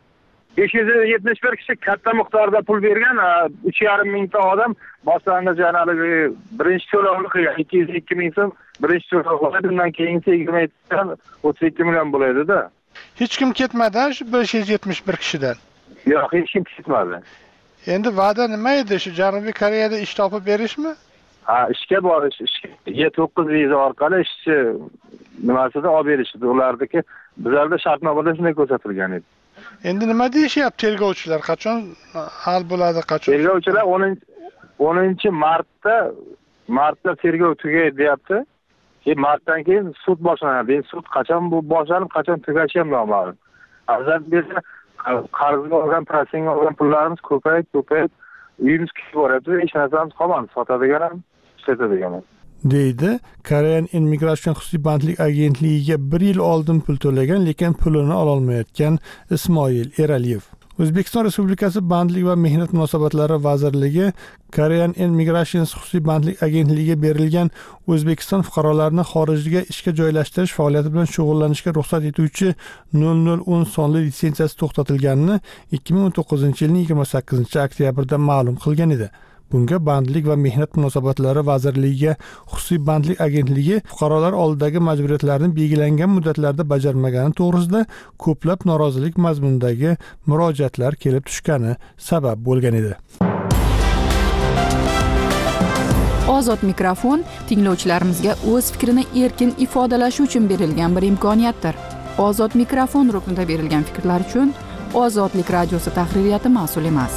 571 kishi katta miqdorda pul bergan, 3,5 mingta odam boshlang'ich janaligi birinchi to'lovni qilgan. 202 ming so'm birinchi to'lov bo'ladi, undan keyingi 32 million bo'ladi-da. Hech kim ketmadi shu 571 kishidan. Yo'q, hech kim ketmadi. Endi va'da nima edi? Shu Janubiy Koreyada ish topib berishmi? Ishga borish, E9 viza orqali ishchi nimasida olib berishdi. Ulardagi bizlarda shartnomada shunday ko'rsatilgan edi. Endi nima deyishyapti tergovchilar? Qachon hal bo'ladi, qachon? Tergovchilar 10-martda tergov tugaydi deyapti. Martdan keyin sud boshlanadi. Sud qachon bu boshlanib, qachon tugashi ham noma'lum. Azal bersa qarzga olgan, prosenga olgan pullarimiz ko'payib, uyimiz kuyib boryapti. Hech narsamiz qolmadi, sotadigan ham, ishlatadigan ham. deydi Korean Immigration xususiy bandlik agentligiga 1 yil oldin pul to'lagan, lekin pulini ololmayotgan Ismoil Eraliyev. O'zbekiston Respublikasi Bandlik va mehnat munosabatlari vazirligi Korean Immigration xususiy bandlik agentligiga berilgan O'zbekiston fuqarolarini xorijga ishga joylashtirish faoliyati bilan shug'ullanishga ruxsat etuvchi 0010 sonli litsenziyasi to'xtatilganini 2019-yilning 28-oktyabrda ma'lum qilgan edi. Bunga Bandlik va mehnat munosabatlari vazirligiga xususiy bandlik agentligi fuqarolar oldidagi majburiyatlarni belgilangan muddatlarda bajarmagani to'g'risida ko'plab norozilik mazmunidagi murojaatlar kelib tushgani sabab bo'lgan edi. Ozod mikrofon tinglovchilarimizga o'z fikrini erkin ifodalashi uchun berilgan bir imkoniyatdir. Ozod mikrofon ruknida berilgan fikrlar uchun Ozodlik radiosi tahririyati mas'ul emas.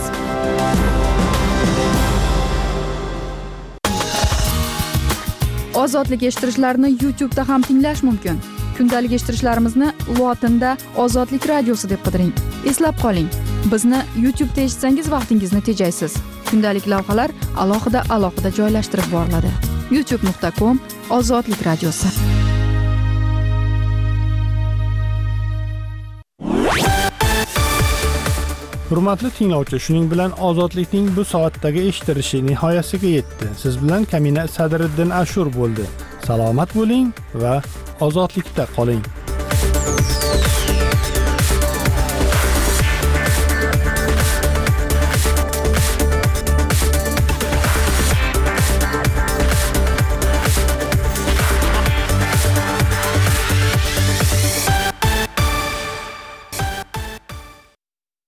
Ozodlik eshittirishlarini YouTube'da ham tinglash mumkin. Kundalik eshittirishlarimizni lotinda Ozodlik radiosi deb qidiring. Eslab qoling, bizni YouTube'da eshitsangiz vaqtingizni tejaysiz. Kundalik lavhalar alohida joylashtirib boriladi. youtube.com/Ozodlik radiosi. Hurmatli tinglovchi, shuning bilan Ozodlikning bu soatdagi eshittirishi nihoyasiga yetdi. Siz bilan Kamina Sadriddin Ashur bo'ldi. Salomat bo'ling va ozodlikda qoling.